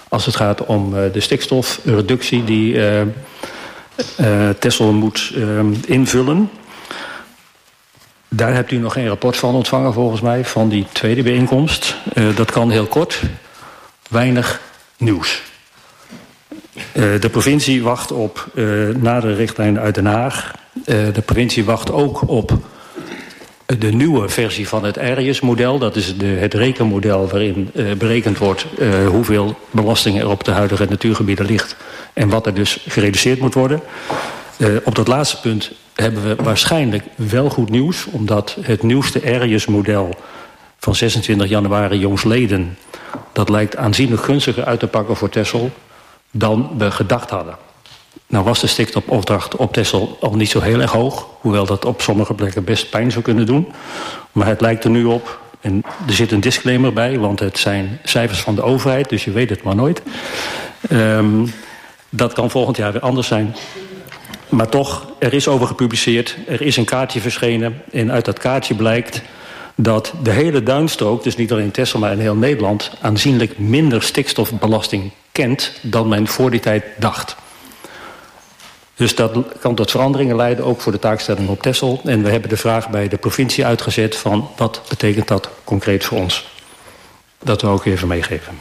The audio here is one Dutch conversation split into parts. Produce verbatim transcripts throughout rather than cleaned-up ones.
als het gaat om uh, de stikstofreductie die uh, uh, Texel moet uh, invullen. Daar hebt u nog geen rapport van ontvangen volgens mij, van die tweede bijeenkomst. Uh, dat kan heel kort. Weinig nieuws. Uh, de provincie wacht op uh, nadere richtlijnen uit Den Haag. Uh, de provincie wacht ook op de nieuwe versie van het Arius-model. Dat is de, het rekenmodel waarin uh, berekend wordt uh, hoeveel belasting er op de huidige natuurgebieden ligt en wat er dus gereduceerd moet worden. Uh, op dat laatste punt hebben we waarschijnlijk wel goed nieuws, omdat het nieuwste Arius-model van zesentwintig januari jongsleden, dat lijkt aanzienlijk gunstiger uit te pakken voor Texel dan we gedacht hadden. Nou was de stikstofopdracht op Texel al niet zo heel erg hoog, hoewel dat op sommige plekken best pijn zou kunnen doen. Maar het lijkt er nu op, en er zit een disclaimer bij, want het zijn cijfers van de overheid, dus je weet het maar nooit. Um, dat kan volgend jaar weer anders zijn. Maar toch, er is over gepubliceerd, er is een kaartje verschenen en uit dat kaartje blijkt dat de hele duinstrook, dus niet alleen in Texel maar in heel Nederland, aanzienlijk minder stikstofbelasting kent dan men voor die tijd dacht. Dus dat kan tot veranderingen leiden, ook voor de taakstelling op Texel. En we hebben de vraag bij de provincie uitgezet van wat betekent dat concreet voor ons. Dat we ook even meegeven.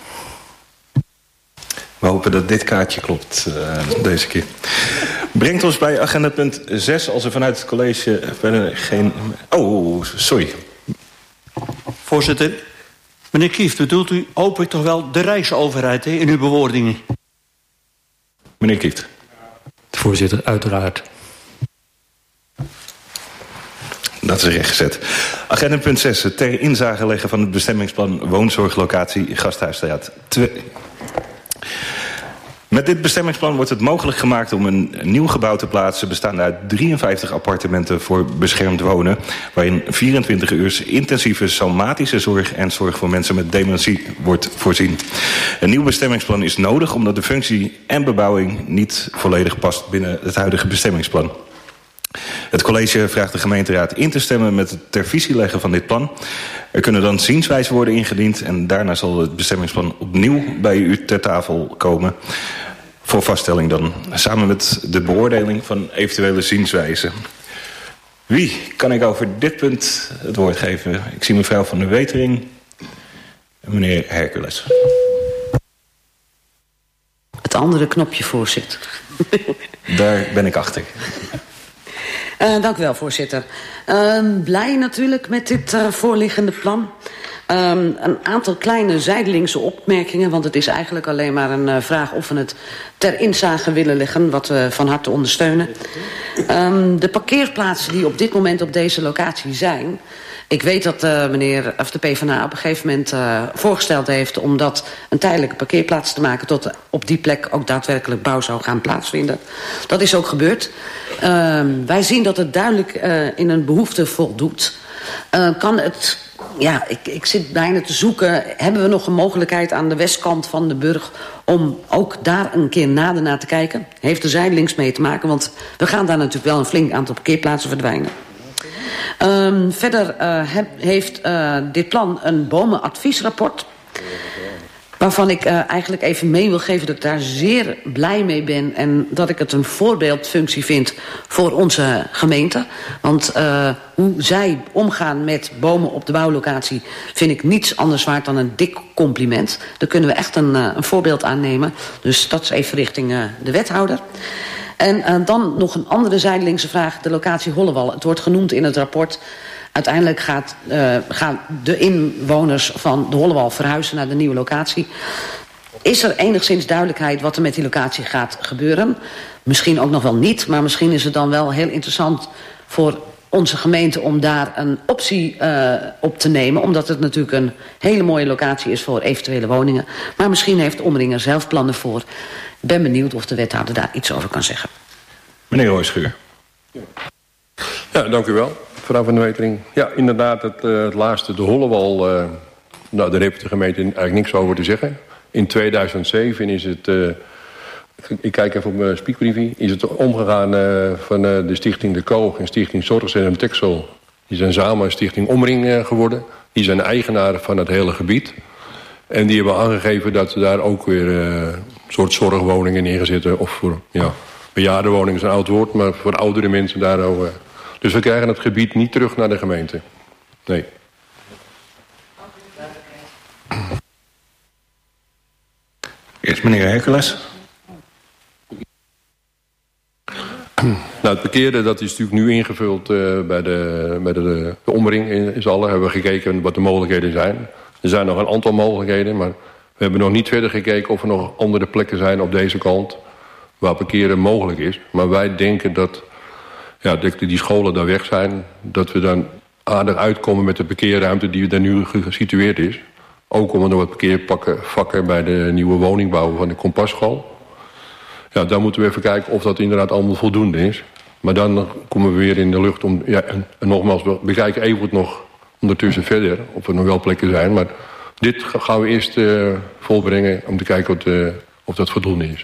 We hopen dat dit kaartje klopt uh, deze keer. Brengt ons bij agenda punt zes, als er vanuit het college verder geen... Oh, sorry. Voorzitter, meneer Kieft, bedoelt u hoop ik toch wel de Rijksoverheid hè, in uw bewoordingen? Meneer Kieft. Voorzitter, uiteraard. Dat is rechtgezet. Agenda punt zes, ter inzage leggen van het bestemmingsplan woonzorglocatie Gasthuisstraat twee. Met dit bestemmingsplan wordt het mogelijk gemaakt om een nieuw gebouw te plaatsen bestaande uit drieënvijftig appartementen voor beschermd wonen, waarin vierentwintig uur intensieve somatische zorg en zorg voor mensen met dementie wordt voorzien. Een nieuw bestemmingsplan is nodig omdat de functie en bebouwing niet volledig past binnen het huidige bestemmingsplan. Het college vraagt de gemeenteraad in te stemmen met het ter visie leggen van dit plan. Er kunnen dan zienswijzen worden ingediend en daarna zal het bestemmingsplan opnieuw bij u ter tafel komen. Voor vaststelling dan, samen met de beoordeling van eventuele zienswijzen. Wie kan ik over dit punt het woord geven? Ik zie mevrouw Van der Wetering en meneer Hercules. Het andere knopje, voorzitter. Daar ben ik achter. Uh, dank u wel, voorzitter. Uh, blij natuurlijk met dit uh, voorliggende plan. Um, een aantal kleine zijdelingse opmerkingen, want het is eigenlijk alleen maar een uh, vraag of we het ter inzage willen leggen, wat we van harte ondersteunen. Um, de parkeerplaatsen die op dit moment op deze locatie zijn, ik weet dat uh, meneer, of de PvdA op een gegeven moment uh, voorgesteld heeft om dat een tijdelijke parkeerplaats te maken tot op die plek ook daadwerkelijk bouw zou gaan plaatsvinden. Dat is ook gebeurd. Uh, wij zien dat het duidelijk uh, in een behoefte voldoet. Uh, kan het, ja, ik, ik zit bijna te zoeken, hebben we nog een mogelijkheid aan de westkant van de burg om ook daar een keer nader naar te kijken? Heeft er zijdelings mee te maken, want we gaan daar natuurlijk wel een flink aantal parkeerplaatsen verdwijnen. Um, verder uh, heb, heeft uh, dit plan een bomenadviesrapport, waarvan ik uh, eigenlijk even mee wil geven dat ik daar zeer blij mee ben en dat ik het een voorbeeldfunctie vind voor onze gemeente. Want uh, hoe zij omgaan met bomen op de bouwlocatie vind ik niets anders waard dan een dik compliment. Daar kunnen we echt een, uh, een voorbeeld aan nemen. Dus dat is even richting uh, de wethouder. En uh, dan nog een andere zijdelingse vraag, de locatie Hollewal. Het wordt genoemd in het rapport. Uiteindelijk gaat, uh, gaan de inwoners van de Hollewal verhuizen naar de nieuwe locatie. Is er enigszins duidelijkheid wat er met die locatie gaat gebeuren? Misschien ook nog wel niet, maar misschien is het dan wel heel interessant voor onze gemeente om daar een optie uh, op te nemen. Omdat het natuurlijk een hele mooie locatie is voor eventuele woningen. Maar misschien heeft Omringer zelf plannen voor. Ik ben benieuwd of de wethouder daar iets over kan zeggen. Meneer Rooschuur. Ja, dank u wel, mevrouw Van der Wetering. Ja, inderdaad, het, uh, het laatste, de Hollewal, uh, nou, daar heeft de gemeente eigenlijk niks over te zeggen. In tweeduizend zeven is het, uh, ik kijk even op mijn spiekbriefje, is het omgegaan uh, van uh, de stichting De Koog en stichting Zorgcentrum Texel. Die zijn samen stichting Omring uh, geworden. Die zijn eigenaar van het hele gebied. En die hebben aangegeven dat ze daar ook weer uh, een soort zorgwoningen neerzetten. Of voor, ja, bejaardenwoningen is een oud woord, maar voor oudere mensen daar ook. Uh. Dus we krijgen het gebied niet terug naar de gemeente. Nee. Eerst meneer Hercules. Nou, het parkeren dat is natuurlijk nu ingevuld uh, bij, de, bij de, de omring in, in Zallen. Hebben we gekeken wat de mogelijkheden zijn. Er zijn nog een aantal mogelijkheden, maar we hebben nog niet verder gekeken of er nog andere plekken zijn op deze kant waar parkeren mogelijk is. Maar wij denken dat, ja, dat die scholen daar weg zijn, dat we dan aardig uitkomen met de parkeerruimte die daar nu gesitueerd is. Ook om er nog wat parkeervakken bij de nieuwe woningbouw van de Kompas-school. Ja, daar moeten we even kijken of dat inderdaad allemaal voldoende is. Maar dan komen we weer in de lucht om... Ja, en, en nogmaals, we bekijken even nog ondertussen verder of er nog wel plekken zijn. Maar dit gaan we eerst uh, volbrengen om te kijken of, uh, of dat voldoende is.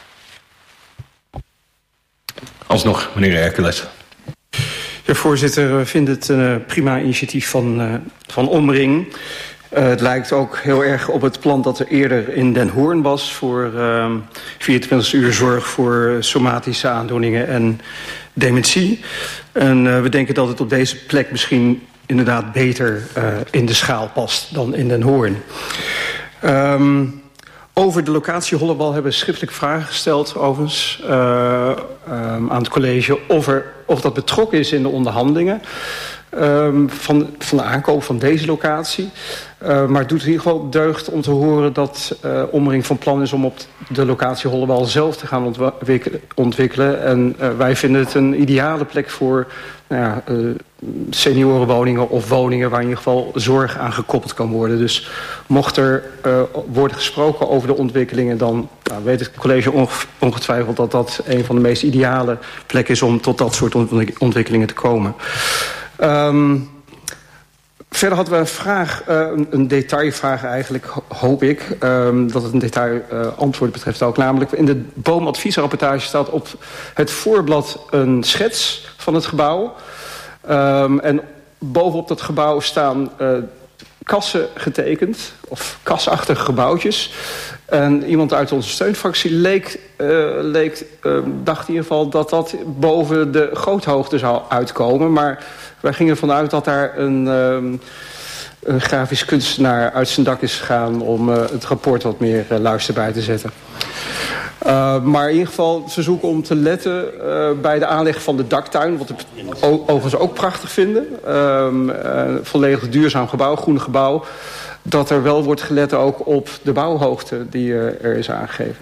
Alsnog, meneer Hercules. Ja, voorzitter, we vinden het een uh, prima initiatief van, uh, van Omring. Uh, het lijkt ook heel erg op het plan dat er eerder in Den Hoorn was voor uh, vierentwintig uur zorg voor somatische aandoeningen en dementie. En uh, we denken dat het op deze plek misschien inderdaad beter uh, in de schaal past dan in Den Hoorn. Um, over de locatie Hollebal hebben we schriftelijk vragen gesteld overigens uh, um, aan het college of, er, of dat betrokken is in de onderhandelingen. Um, van, van de aankoop van deze locatie. Uh, maar het doet in ieder geval deugd om te horen dat uh, Omring van plan is om op de locatie Hollebal zelf te gaan ontwikkelen. ontwikkelen. En uh, wij vinden het een ideale plek voor nou ja, uh, seniorenwoningen of woningen waar in ieder geval zorg aan gekoppeld kan worden. Dus mocht er uh, worden gesproken over de ontwikkelingen, dan nou, weet het college ongetwijfeld dat dat een van de meest ideale plekken is om tot dat soort ontwikkelingen te komen. Um, verder hadden we een vraag, uh, een, een detailvraag eigenlijk, hoop ik. Um, dat het een detail uh, antwoord betreft ook. Namelijk, in de boomadviesrapportage staat op het voorblad een schets van het gebouw. Um, en bovenop dat gebouw staan uh, kassen getekend, of kasachtige gebouwtjes. En iemand uit onze steunfractie leek, uh, leek, uh, dacht in ieder geval dat dat boven de goothoogte zou uitkomen. Maar wij gingen ervan uit dat daar een, um, een grafisch kunstenaar uit zijn dak is gegaan om uh, het rapport wat meer uh, luister bij te zetten. Uh, maar in ieder geval verzoeken om te letten uh, bij de aanleg van de daktuin, wat we overigens ook prachtig vinden. Um, uh, volledig duurzaam gebouw, groen gebouw. Dat er wel wordt gelet ook op de bouwhoogte die uh, er is aangegeven.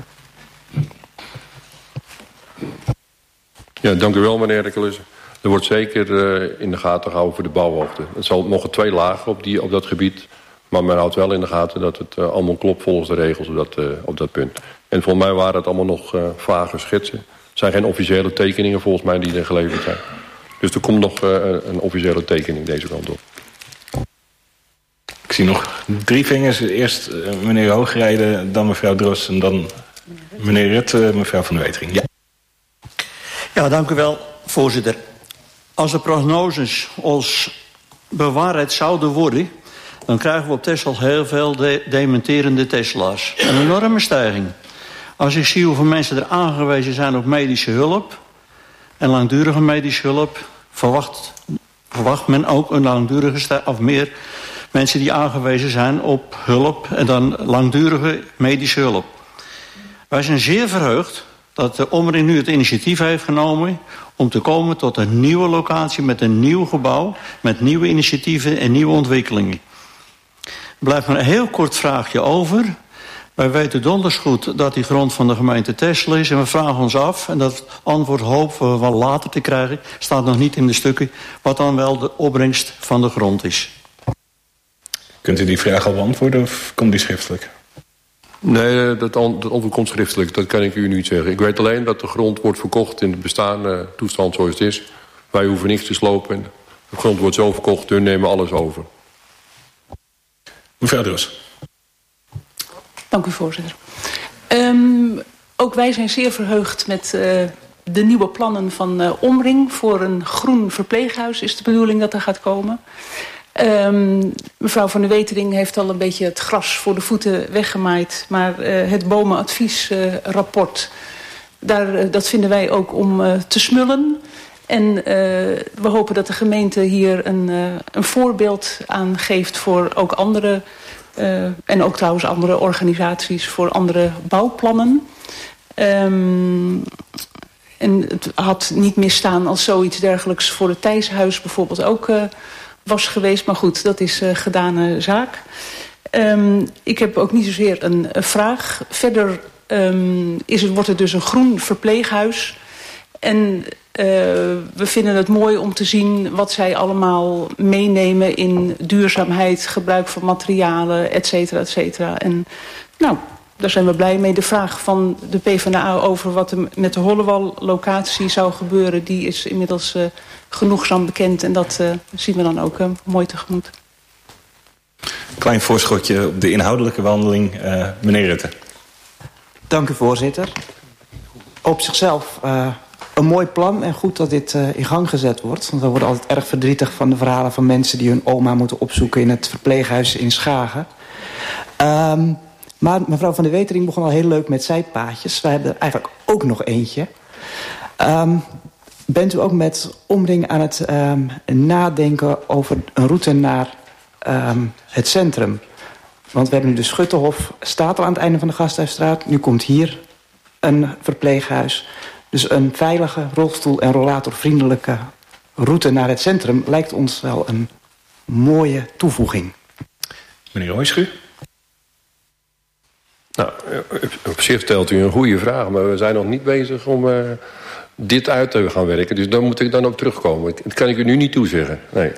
Ja, dank u wel, meneer Hercules. Er wordt zeker uh, in de gaten gehouden voor de bouwhoogte. Het zal nog twee lagen op, die, op dat gebied. Maar men houdt wel in de gaten dat het uh, allemaal klopt volgens de regels op dat, uh, op dat punt. En volgens mij waren het allemaal nog uh, vage schetsen. Het zijn geen officiële tekeningen volgens mij die er geleverd zijn. Dus er komt nog uh, een officiële tekening deze kant op. Ik zie nog drie vingers. Eerst uh, meneer Hoogrijden, dan mevrouw Dros en dan meneer Rutte, mevrouw Van der Wetering. Ja. Ja, dank u wel, voorzitter. Als de prognoses als bewaarheid zouden worden, dan krijgen we op Texel heel veel de dementerende Tesla's. Een enorme stijging. Als ik zie hoeveel mensen er aangewezen zijn op medische hulp en langdurige medische hulp, verwacht, verwacht men ook een langdurige stijging, of meer mensen die aangewezen zijn op hulp en dan langdurige medische hulp. Wij zijn zeer verheugd dat de Omring nu het initiatief heeft genomen om te komen tot een nieuwe locatie met een nieuw gebouw, met nieuwe initiatieven en nieuwe ontwikkelingen. Er blijft maar een heel kort vraagje over. Wij weten donders goed dat die grond van de gemeente Texel is en we vragen ons af, en dat antwoord hopen we wel later te krijgen, staat nog niet in de stukken, wat dan wel de opbrengst van de grond is. Kunt u die vraag al beantwoorden of komt die schriftelijk? Nee, dat antwoord komt schriftelijk. Dat kan ik u niet zeggen. Ik weet alleen dat de grond wordt verkocht in de bestaande toestand zoals het is. Wij hoeven niks te slopen. De grond wordt zo verkocht, we nemen alles over. Mevrouw Dros. Dank u, voorzitter. Um, ook wij zijn zeer verheugd met uh, de nieuwe plannen van uh, Omring. Voor een groen verpleeghuis is de bedoeling dat er gaat komen. Um, mevrouw Van de Wetering heeft al een beetje het gras voor de voeten weggemaaid. Maar uh, het bomenadviesrapport, uh, daar, uh, dat vinden wij ook om uh, te smullen. En uh, we hopen dat de gemeente hier een, uh, een voorbeeld aan geeft voor ook andere... Uh, en ook trouwens andere organisaties voor andere bouwplannen. Um, en het had niet misstaan als zoiets dergelijks voor het Thijshuis bijvoorbeeld ook uh, was geweest. Maar goed, dat is uh, gedane zaak. Um, ik heb ook niet zozeer een, een vraag. Verder um, is het, wordt het dus een groen verpleeghuis. En uh, we vinden het mooi om te zien wat zij allemaal meenemen in duurzaamheid, gebruik van materialen, et cetera, et cetera. En nou, daar zijn we blij mee. De vraag van de PvdA over wat er met de Hollewal-locatie zou gebeuren, die is inmiddels uh, genoegzaam bekend. En dat uh, zien we dan ook uh, mooi tegemoet. Klein voorschotje op de inhoudelijke wandeling. Uh, meneer Rutte. Dank u, voorzitter. Op zichzelf uh, een mooi plan en goed dat dit uh, in gang gezet wordt. Want we worden altijd erg verdrietig van de verhalen van mensen die hun oma moeten opzoeken in het verpleeghuis in Schagen. Um, maar mevrouw Van de Wetering begon al heel leuk met zijpaadjes. Wij hebben er eigenlijk ook nog eentje. Um, bent u ook met Omring aan het um, nadenken over een route naar um, het centrum? Want we hebben nu de Schuttenhof, staat al aan het einde van de Gasthuisstraat. Nu komt hier een verpleeghuis. Dus een veilige, rolstoel- en rollatorvriendelijke route naar het centrum lijkt ons wel een mooie toevoeging. Meneer Hoijschu? Nou, op zich stelt u een goede vraag, maar we zijn nog niet bezig om uh, dit uit te gaan werken. Dus daar moet ik dan op terugkomen. Dat kan ik u nu niet toezeggen, nee.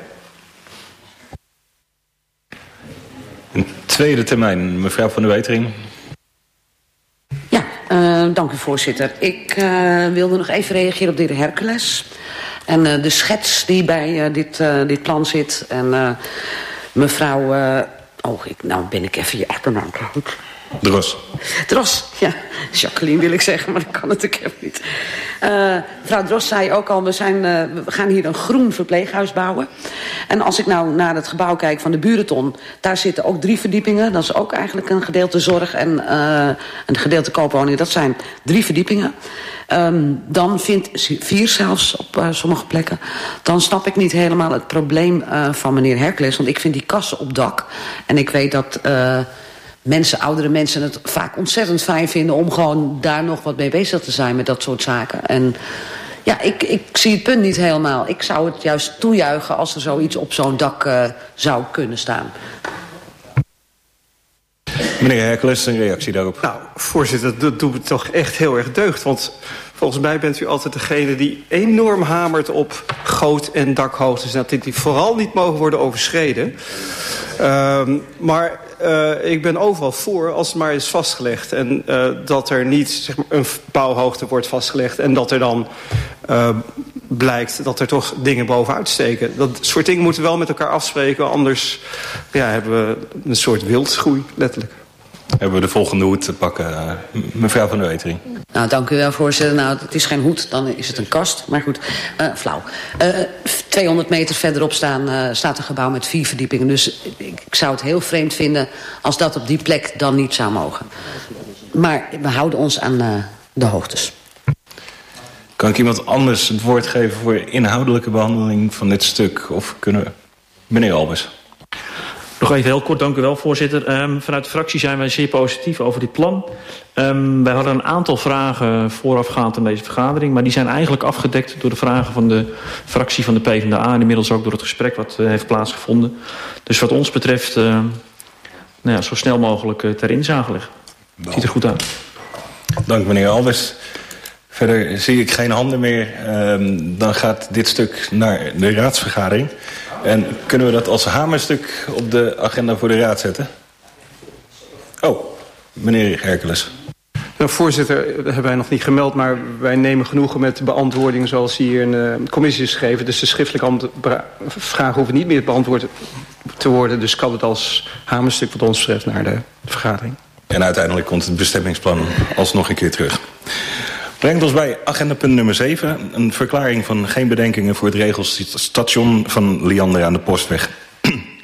Een tweede termijn, mevrouw Van de Wetering. Ja, uh, dank u voorzitter. Ik uh, wilde nog even reageren op de heer Hercules. En uh, de schets die bij uh, dit, uh, dit plan zit. En uh, mevrouw... Uh, oh, ik, nou ben ik even je achternaam kwijt. Dros. Dros, ja. Jacqueline wil ik zeggen, maar dat kan natuurlijk even niet. Uh, mevrouw Dros zei ook al, we, zijn, uh, we gaan hier een groen verpleeghuis bouwen. En als ik nou naar het gebouw kijk van de Burenton, daar zitten ook drie verdiepingen. Dat is ook eigenlijk een gedeelte zorg en uh, een gedeelte koopwoningen. Dat zijn drie verdiepingen. Um, dan vindt vier zelfs op uh, sommige plekken. Dan snap ik niet helemaal het probleem uh, van meneer Hercules. Want ik vind die kassen op dak. En ik weet dat... Uh, mensen, oudere mensen het vaak ontzettend fijn vinden om gewoon daar nog wat mee bezig te zijn met dat soort zaken. En ja, ik, ik zie het punt niet helemaal. Ik zou het juist toejuichen als er zoiets op zo'n dak uh, zou kunnen staan. Meneer Hercules, een reactie daarop. Nou, voorzitter, dat doet me toch echt heel erg deugd. Want volgens mij bent u altijd degene die enorm hamert op goot- en dakhoogtes. Dat die vooral niet mogen worden overschreden. Um, maar uh, ik ben overal voor als het maar is vastgelegd. En uh, dat er niet zeg maar, een bouwhoogte wordt vastgelegd. En dat er dan uh, blijkt dat er toch dingen bovenuit steken. Dat soort dingen moeten we wel met elkaar afspreken. Anders ja, hebben we een soort wildgroei, letterlijk. Hebben we de volgende hoed te pakken, uh, mevrouw Van de Wetering. Nou, dank u wel, voorzitter. Nou, het is geen hoed, dan is het een kast. Maar goed, uh, flauw. Uh, tweehonderd meter verderop staan, uh, staat een gebouw met vier verdiepingen. Dus ik, ik zou het heel vreemd vinden als dat op die plek dan niet zou mogen. Maar we houden ons aan uh, de hoogtes. Kan ik iemand anders het woord geven voor inhoudelijke behandeling van dit stuk? Of kunnen we... Meneer Albers. Nog even heel kort, dank u wel, voorzitter. Um, vanuit de fractie zijn wij zeer positief over dit plan. Um, wij hadden een aantal vragen voorafgaand aan deze vergadering, maar die zijn eigenlijk afgedekt door de vragen van de fractie van de PvdA en inmiddels ook door het gesprek wat uh, heeft plaatsgevonden. Dus wat ons betreft, uh, nou ja, zo snel mogelijk uh, ter inzage leggen. Ziet er goed uit. Dank meneer Albers. Verder zie ik geen handen meer. Um, dan gaat dit stuk naar de raadsvergadering. En kunnen we dat als hamerstuk op de agenda voor de raad zetten? Oh, meneer Hercules. Nou, voorzitter, dat hebben wij nog niet gemeld, maar wij nemen genoegen met de beantwoording zoals hier in de commissie is geschreven. Dus de schriftelijke vragen hoeven niet meer beantwoord te worden. Dus kan het als hamerstuk wat ons betreft naar de vergadering. En uiteindelijk komt het bestemmingsplan alsnog een keer terug. Brengt ons bij agendapunt nummer zeven. Een verklaring van geen bedenkingen voor het regelstation van Liander aan de Postweg.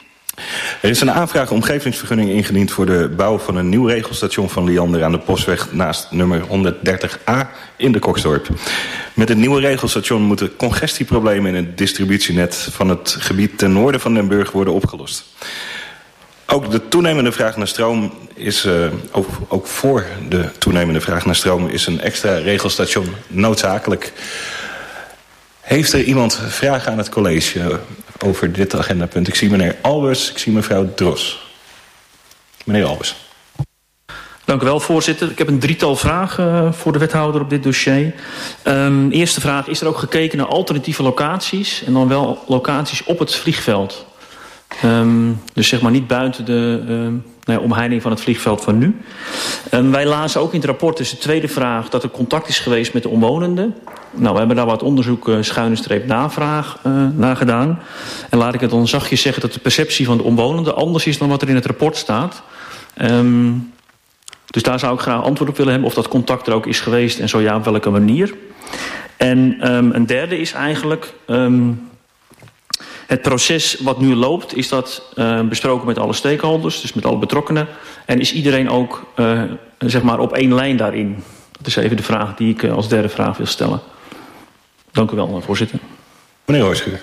Er is een aanvraag omgevingsvergunning ingediend voor de bouw van een nieuw regelstation van Liander aan de Postweg naast nummer honderddertig A in de Koksdorp. Met het nieuwe regelstation moeten congestieproblemen in het distributienet van het gebied ten noorden van Den Burg worden opgelost. Ook de toenemende vraag naar stroom is, uh, ook, ook voor de toenemende vraag naar stroom is een extra regelstation noodzakelijk. Heeft er iemand vragen aan het college over dit agendapunt? Ik zie meneer Albers, ik zie mevrouw Dros. Meneer Albers. Dank u wel, voorzitter. Ik heb een drietal vragen voor de wethouder op dit dossier. Um, eerste vraag, is er ook gekeken naar alternatieve locaties en dan wel locaties op het vliegveld? Um, dus zeg maar niet buiten de uh, nou ja, omheining van het vliegveld van nu. Um, wij lazen ook in het rapport, dus de tweede vraag, dat er contact is geweest met de omwonenden. Nou, we hebben daar wat onderzoek uh, schuine streep navraag uh, naar gedaan. En laat ik het dan zachtjes zeggen dat de perceptie van de omwonenden anders is dan wat er in het rapport staat. Um, dus daar zou ik graag antwoord op willen hebben of dat contact er ook is geweest en zo ja, op welke manier. En um, een derde is eigenlijk Um, het proces wat nu loopt, is dat uh, besproken met alle stakeholders, dus met alle betrokkenen. En is iedereen ook uh, zeg maar op één lijn daarin? Dat is even de vraag die ik uh, als derde vraag wil stellen. Dank u wel, voorzitter. Meneer Hooischuur.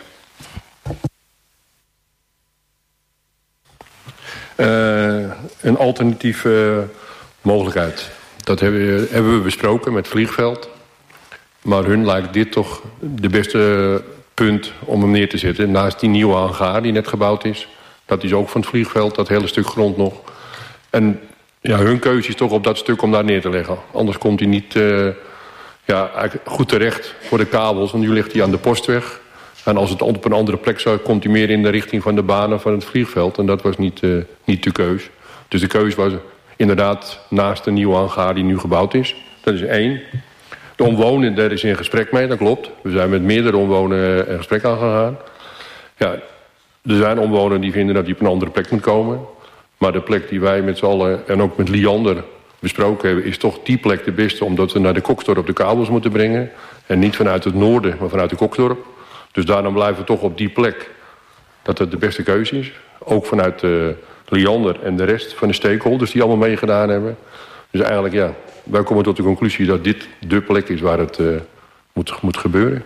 Uh, een alternatieve uh, mogelijkheid. Dat hebben, hebben we besproken met Vliegveld. Maar hun lijkt dit toch de beste punt om hem neer te zetten. Naast die nieuwe hangar die net gebouwd is. Dat is ook van het vliegveld, dat hele stuk grond nog. En ja, hun keuze is toch op dat stuk om daar neer te leggen. Anders komt hij niet uh, ja, goed terecht voor de kabels. Want nu ligt hij aan de Postweg. En als het op een andere plek zou, komt hij meer in de richting van de banen van het vliegveld. En dat was niet, uh, niet de keus. Dus de keus was inderdaad naast de nieuwe hangar die nu gebouwd is. Dat is één. De omwonenden, daar is in gesprek mee, dat klopt. We zijn met meerdere omwonenden in gesprek aangegaan. Ja, er zijn omwonenden die vinden dat hij op een andere plek moet komen. Maar de plek die wij met z'n allen en ook met Liander besproken hebben, is toch die plek de beste, omdat we naar de Koksdorp de kabels moeten brengen. En niet vanuit het noorden, maar vanuit de Koksdorp. Dus daarom blijven we toch op die plek dat het de beste keuze is. Ook vanuit uh, Liander en de rest van de stakeholders die allemaal meegedaan hebben. Dus eigenlijk ja, wij komen tot de conclusie dat dit de plek is waar het uh, moet, moet gebeuren.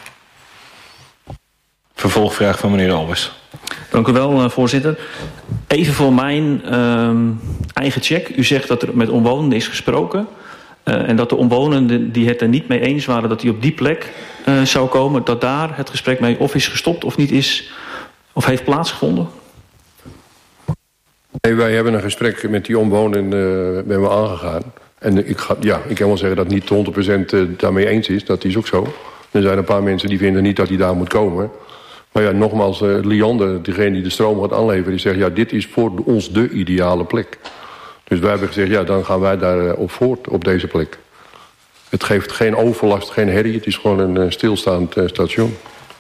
Vervolgvraag van meneer Albers. Dank u wel, uh, voorzitter. Even voor mijn uh, eigen check. U zegt dat er met omwonenden is gesproken. Uh, en dat de omwonenden die het er niet mee eens waren dat hij op die plek uh, zou komen, dat daar het gesprek mee of is gestopt of niet is, of heeft plaatsgevonden? Nee, wij hebben een gesprek met die omwonenden uh, ben we aangegaan. En ik, ga, ja, ik kan wel zeggen dat niet honderd procent uh, daarmee eens is. Dat is ook zo. Er zijn een paar mensen die vinden niet dat hij daar moet komen. Maar ja, nogmaals, uh, Liander, degene die de stroom gaat aanleveren, die zegt ja, dit is voor ons de ideale plek. Dus wij hebben gezegd, ja, dan gaan wij daar op voort op deze plek. Het geeft geen overlast, geen herrie. Het is gewoon een uh, stilstaand uh, station.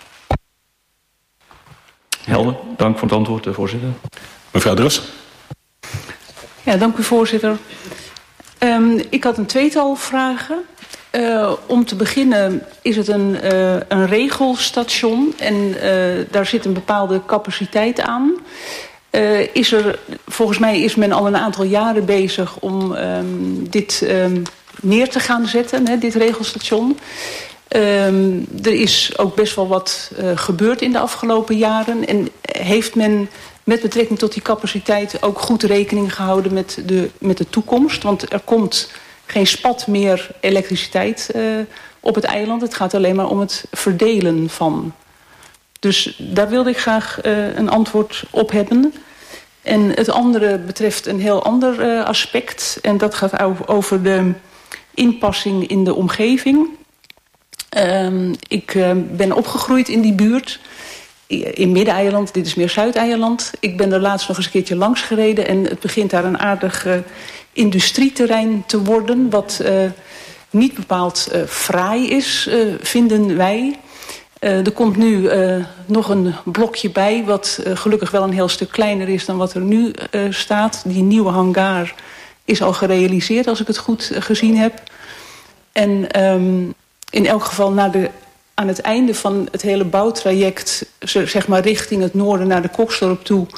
Helder. Dank voor het antwoord, uh, voorzitter. Mevrouw Dros. Ja, dank u, voorzitter. Um, ik had een tweetal vragen. Uh, om te beginnen is het een, uh, een regelstation en uh, daar zit een bepaalde capaciteit aan. Uh, is er, volgens mij is men al een aantal jaren bezig om um, dit um, neer te gaan zetten, hè, dit regelstation. Um, er is ook best wel wat uh, gebeurd in de afgelopen jaren. En heeft men met betrekking tot die capaciteit ook goed rekening gehouden met de, met de toekomst? Want er komt geen spat meer elektriciteit uh, op het eiland. Het gaat alleen maar om het verdelen van. Dus daar wilde ik graag uh, een antwoord op hebben. En het andere betreft een heel ander uh, aspect. En dat gaat over de inpassing in de omgeving. Uh, ik uh, ben opgegroeid in die buurt. In Midden-eiland, dit is meer Zuid-eiland. Ik ben er laatst nog eens een keertje langs gereden. En het begint daar een aardig uh, industrieterrein te worden. Wat uh, niet bepaald uh, fraai is, uh, vinden wij. Uh, er komt nu uh, nog een blokje bij, wat uh, gelukkig wel een heel stuk kleiner is dan wat er nu uh, staat. Die nieuwe hangar is al gerealiseerd, als ik het goed uh, gezien heb. En um, in elk geval naar de, aan het einde van het hele bouwtraject, zeg maar richting het noorden naar de Koksdorp toe,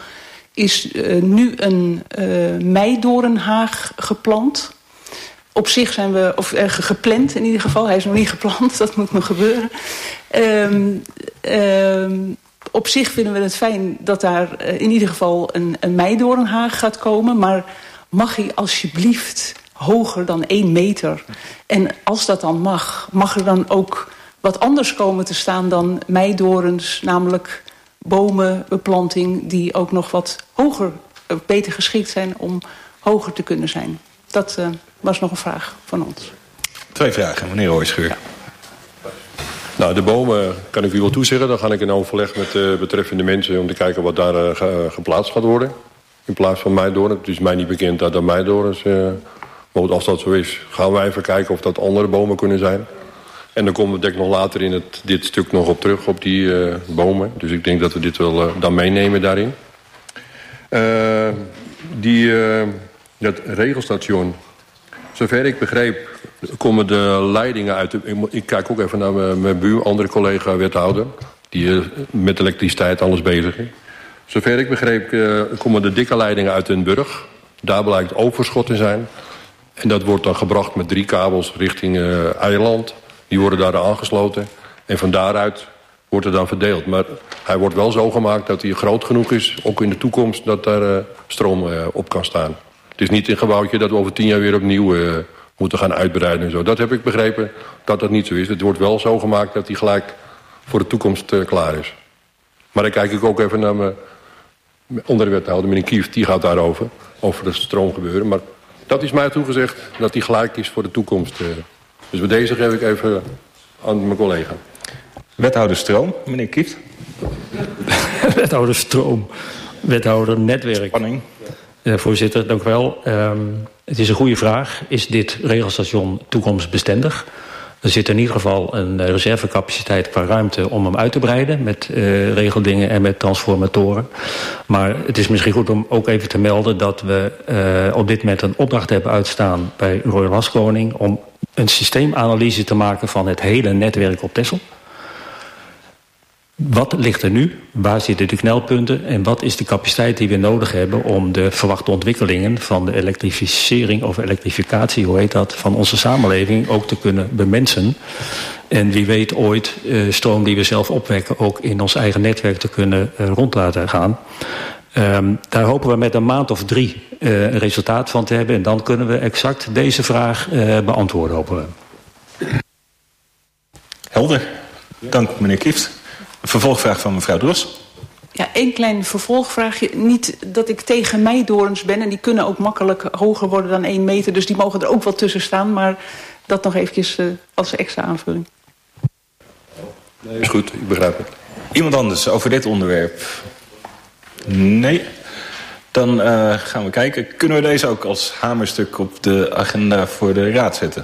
is uh, nu een uh, meidoornhaag geplant. Op zich zijn we, of uh, gepland in ieder geval. Hij is nog niet geplant, dat moet nog gebeuren. Um, um, op zich vinden we het fijn dat daar uh, in ieder geval een, een meidoornhaag gaat komen. Maar mag hij alsjeblieft hoger dan één meter? En als dat dan mag, mag er dan ook wat anders komen te staan dan meidorens, namelijk bomenbeplanting die ook nog wat hoger, beter geschikt zijn om hoger te kunnen zijn. Dat uh, was nog een vraag van ons. Twee vragen, meneer Hooischeur. Ja. Nou, de bomen kan ik u wel toezeggen. Dan ga ik in overleg met de betreffende mensen om te kijken wat daar uh, ge, geplaatst gaat worden. In plaats van meidoorn. Het is mij niet bekend dat er meidorens. Uh, maar als dat zo is, gaan wij even kijken of dat andere bomen kunnen zijn. En dan komen we denk ik nog later in het, dit stuk nog op terug, op die uh, bomen. Dus ik denk dat we dit wel uh, dan meenemen daarin. Uh, die, uh, dat regelstation, zover ik begreep, komen de leidingen uit. De, ik, ik kijk ook even naar mijn, mijn buur, andere collega wethouder, die uh, met elektriciteit alles bezig is. Zover ik begreep uh, komen de dikke leidingen uit Den Burg. Daar blijkt overschot te zijn. En dat wordt dan gebracht met drie kabels richting uh, Eiland. Die worden daar aangesloten. En van daaruit wordt er dan verdeeld. Maar hij wordt wel zo gemaakt dat hij groot genoeg is, ook in de toekomst, dat daar uh, stroom uh, op kan staan. Het is niet een gebouwtje dat we over tien jaar weer opnieuw uh, moeten gaan uitbreiden en zo. Dat heb ik begrepen dat dat niet zo is. Het wordt wel zo gemaakt dat hij gelijk voor de toekomst uh, klaar is. Maar dan kijk ik ook even naar mijn onderwethouder, meneer Kieft, die gaat daarover, over het stroomgebeuren. Maar dat is mij toegezegd dat hij gelijk is voor de toekomst. Uh. Dus bij deze geef ik even aan mijn collega. Wethouder Stroom, meneer Kieft. Wethouder Stroom, wethouder Netwerk. Spanning. Uh, voorzitter, dank u wel. Um, het is een goede vraag. Is dit regelstation toekomstbestendig? Er zit in ieder geval een reservecapaciteit qua ruimte om hem uit te breiden met uh, regeldingen en met transformatoren. Maar het is misschien goed om ook even te melden dat we uh, op dit moment een opdracht hebben uitstaan bij Royal Haskoning om een systeemanalyse te maken van het hele netwerk op Texel. Wat ligt er nu? Waar zitten de knelpunten? En wat is de capaciteit die we nodig hebben om de verwachte ontwikkelingen van de elektrificering of elektrificatie, hoe heet dat, van onze samenleving ook te kunnen bemensen? En wie weet ooit uh, stroom die we zelf opwekken ook in ons eigen netwerk te kunnen uh, rond laten gaan. Um, daar hopen we met een maand of drie uh, een resultaat van te hebben. En dan kunnen we exact deze vraag uh, beantwoorden, hopen we. Helder. Dank meneer Kieft. Een vervolgvraag van mevrouw Dros. Ja, één klein vervolgvraagje. Niet dat ik tegen meidorens ben. En die kunnen ook makkelijk hoger worden dan één meter. Dus die mogen er ook wel tussen staan. Maar dat nog eventjes uh, als extra aanvulling. Nee, is goed. Ik begrijp het. Iemand anders over dit onderwerp? Nee. Dan uh, gaan we kijken. Kunnen we deze ook als hamerstuk op de agenda voor de raad zetten?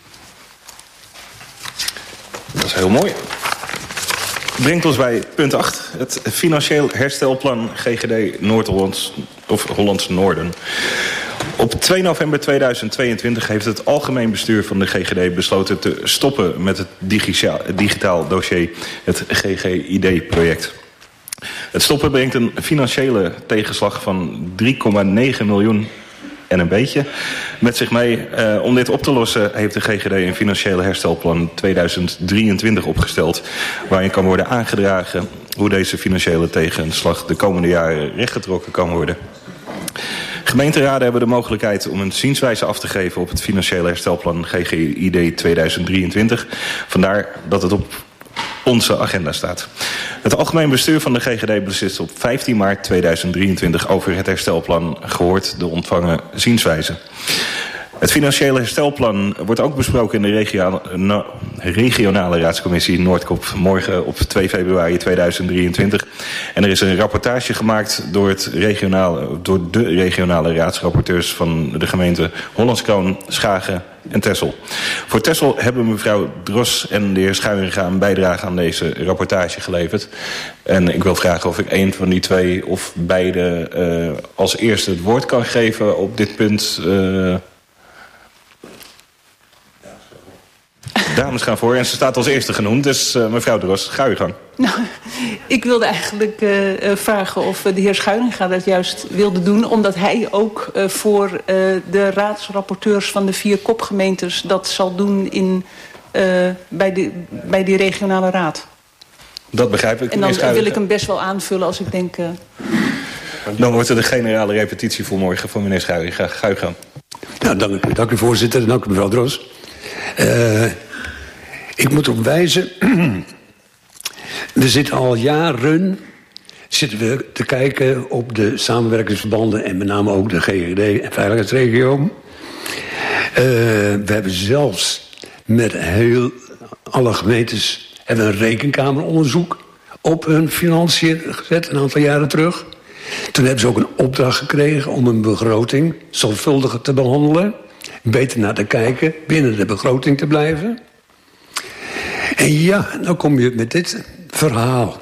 Dat is heel mooi. Brengt ons bij punt acht. Het financieel herstelplan G G D Noord-Hollands of Hollands Noorden. Op twee november tweeduizend tweeëntwintig heeft het algemeen bestuur van de G G D besloten te stoppen met het digitaal dossier, het G G I D-project. Het stoppen brengt een financiële tegenslag van drie komma negen miljoen en een beetje met zich mee. Uh, om dit op te lossen heeft de G G D een financiële herstelplan tweeduizend drieëntwintig opgesteld, waarin kan worden aangedragen hoe deze financiële tegenslag de komende jaren rechtgetrokken kan worden. Gemeenteraden hebben de mogelijkheid om een zienswijze af te geven op het financiële herstelplan G G I D tweeduizend drieëntwintig. Vandaar dat het op onze agenda staat. Het algemeen bestuur van de G G D beslist op vijftien maart tweeduizend drieëntwintig over het herstelplan, gehoord de ontvangen zienswijze. Het financiële herstelplan wordt ook besproken in de regionale, no, regionale raadscommissie Noordkop morgen op twee februari tweeduizend drieëntwintig. En er is een rapportage gemaakt door, het regionale, door de regionale raadsrapporteurs van de gemeente Hollandskroon, Schagen en Texel. Voor Texel hebben mevrouw Dros en de heer Schuiringa een bijdrage aan deze rapportage geleverd. En ik wil vragen of ik een van die twee of beide uh, als eerste het woord kan geven op dit punt. Uh, dames gaan voor en ze staat als eerste genoemd. Dus uh, mevrouw Drost, ga uw gang. Nou, ik wilde eigenlijk uh, vragen of de heer Schuiringa dat juist wilde doen, omdat hij ook uh, voor uh, de raadsrapporteurs van de vier kopgemeentes dat zal doen in, uh, bij, de, bij die regionale raad. Dat begrijp ik. En dan wil ik hem best wel aanvullen als ik denk... Uh... Dan wordt er de generale repetitie voor morgen van meneer Schuiringa. Ga uw gang. Nou, dank, dank u voorzitter en dank u mevrouw Drost. Uh, ik moet op wijzen... We zitten al jaren zitten we te kijken op de samenwerkingsverbanden en met name ook de G G D en veiligheidsregio. Uh, we hebben zelfs met heel alle gemeentes hebben een rekenkameronderzoek op hun financiën gezet een aantal jaren terug. Toen hebben ze ook een opdracht gekregen om een begroting zorgvuldiger te behandelen, beter naar te kijken, binnen de begroting te blijven. En ja, dan kom je met dit verhaal.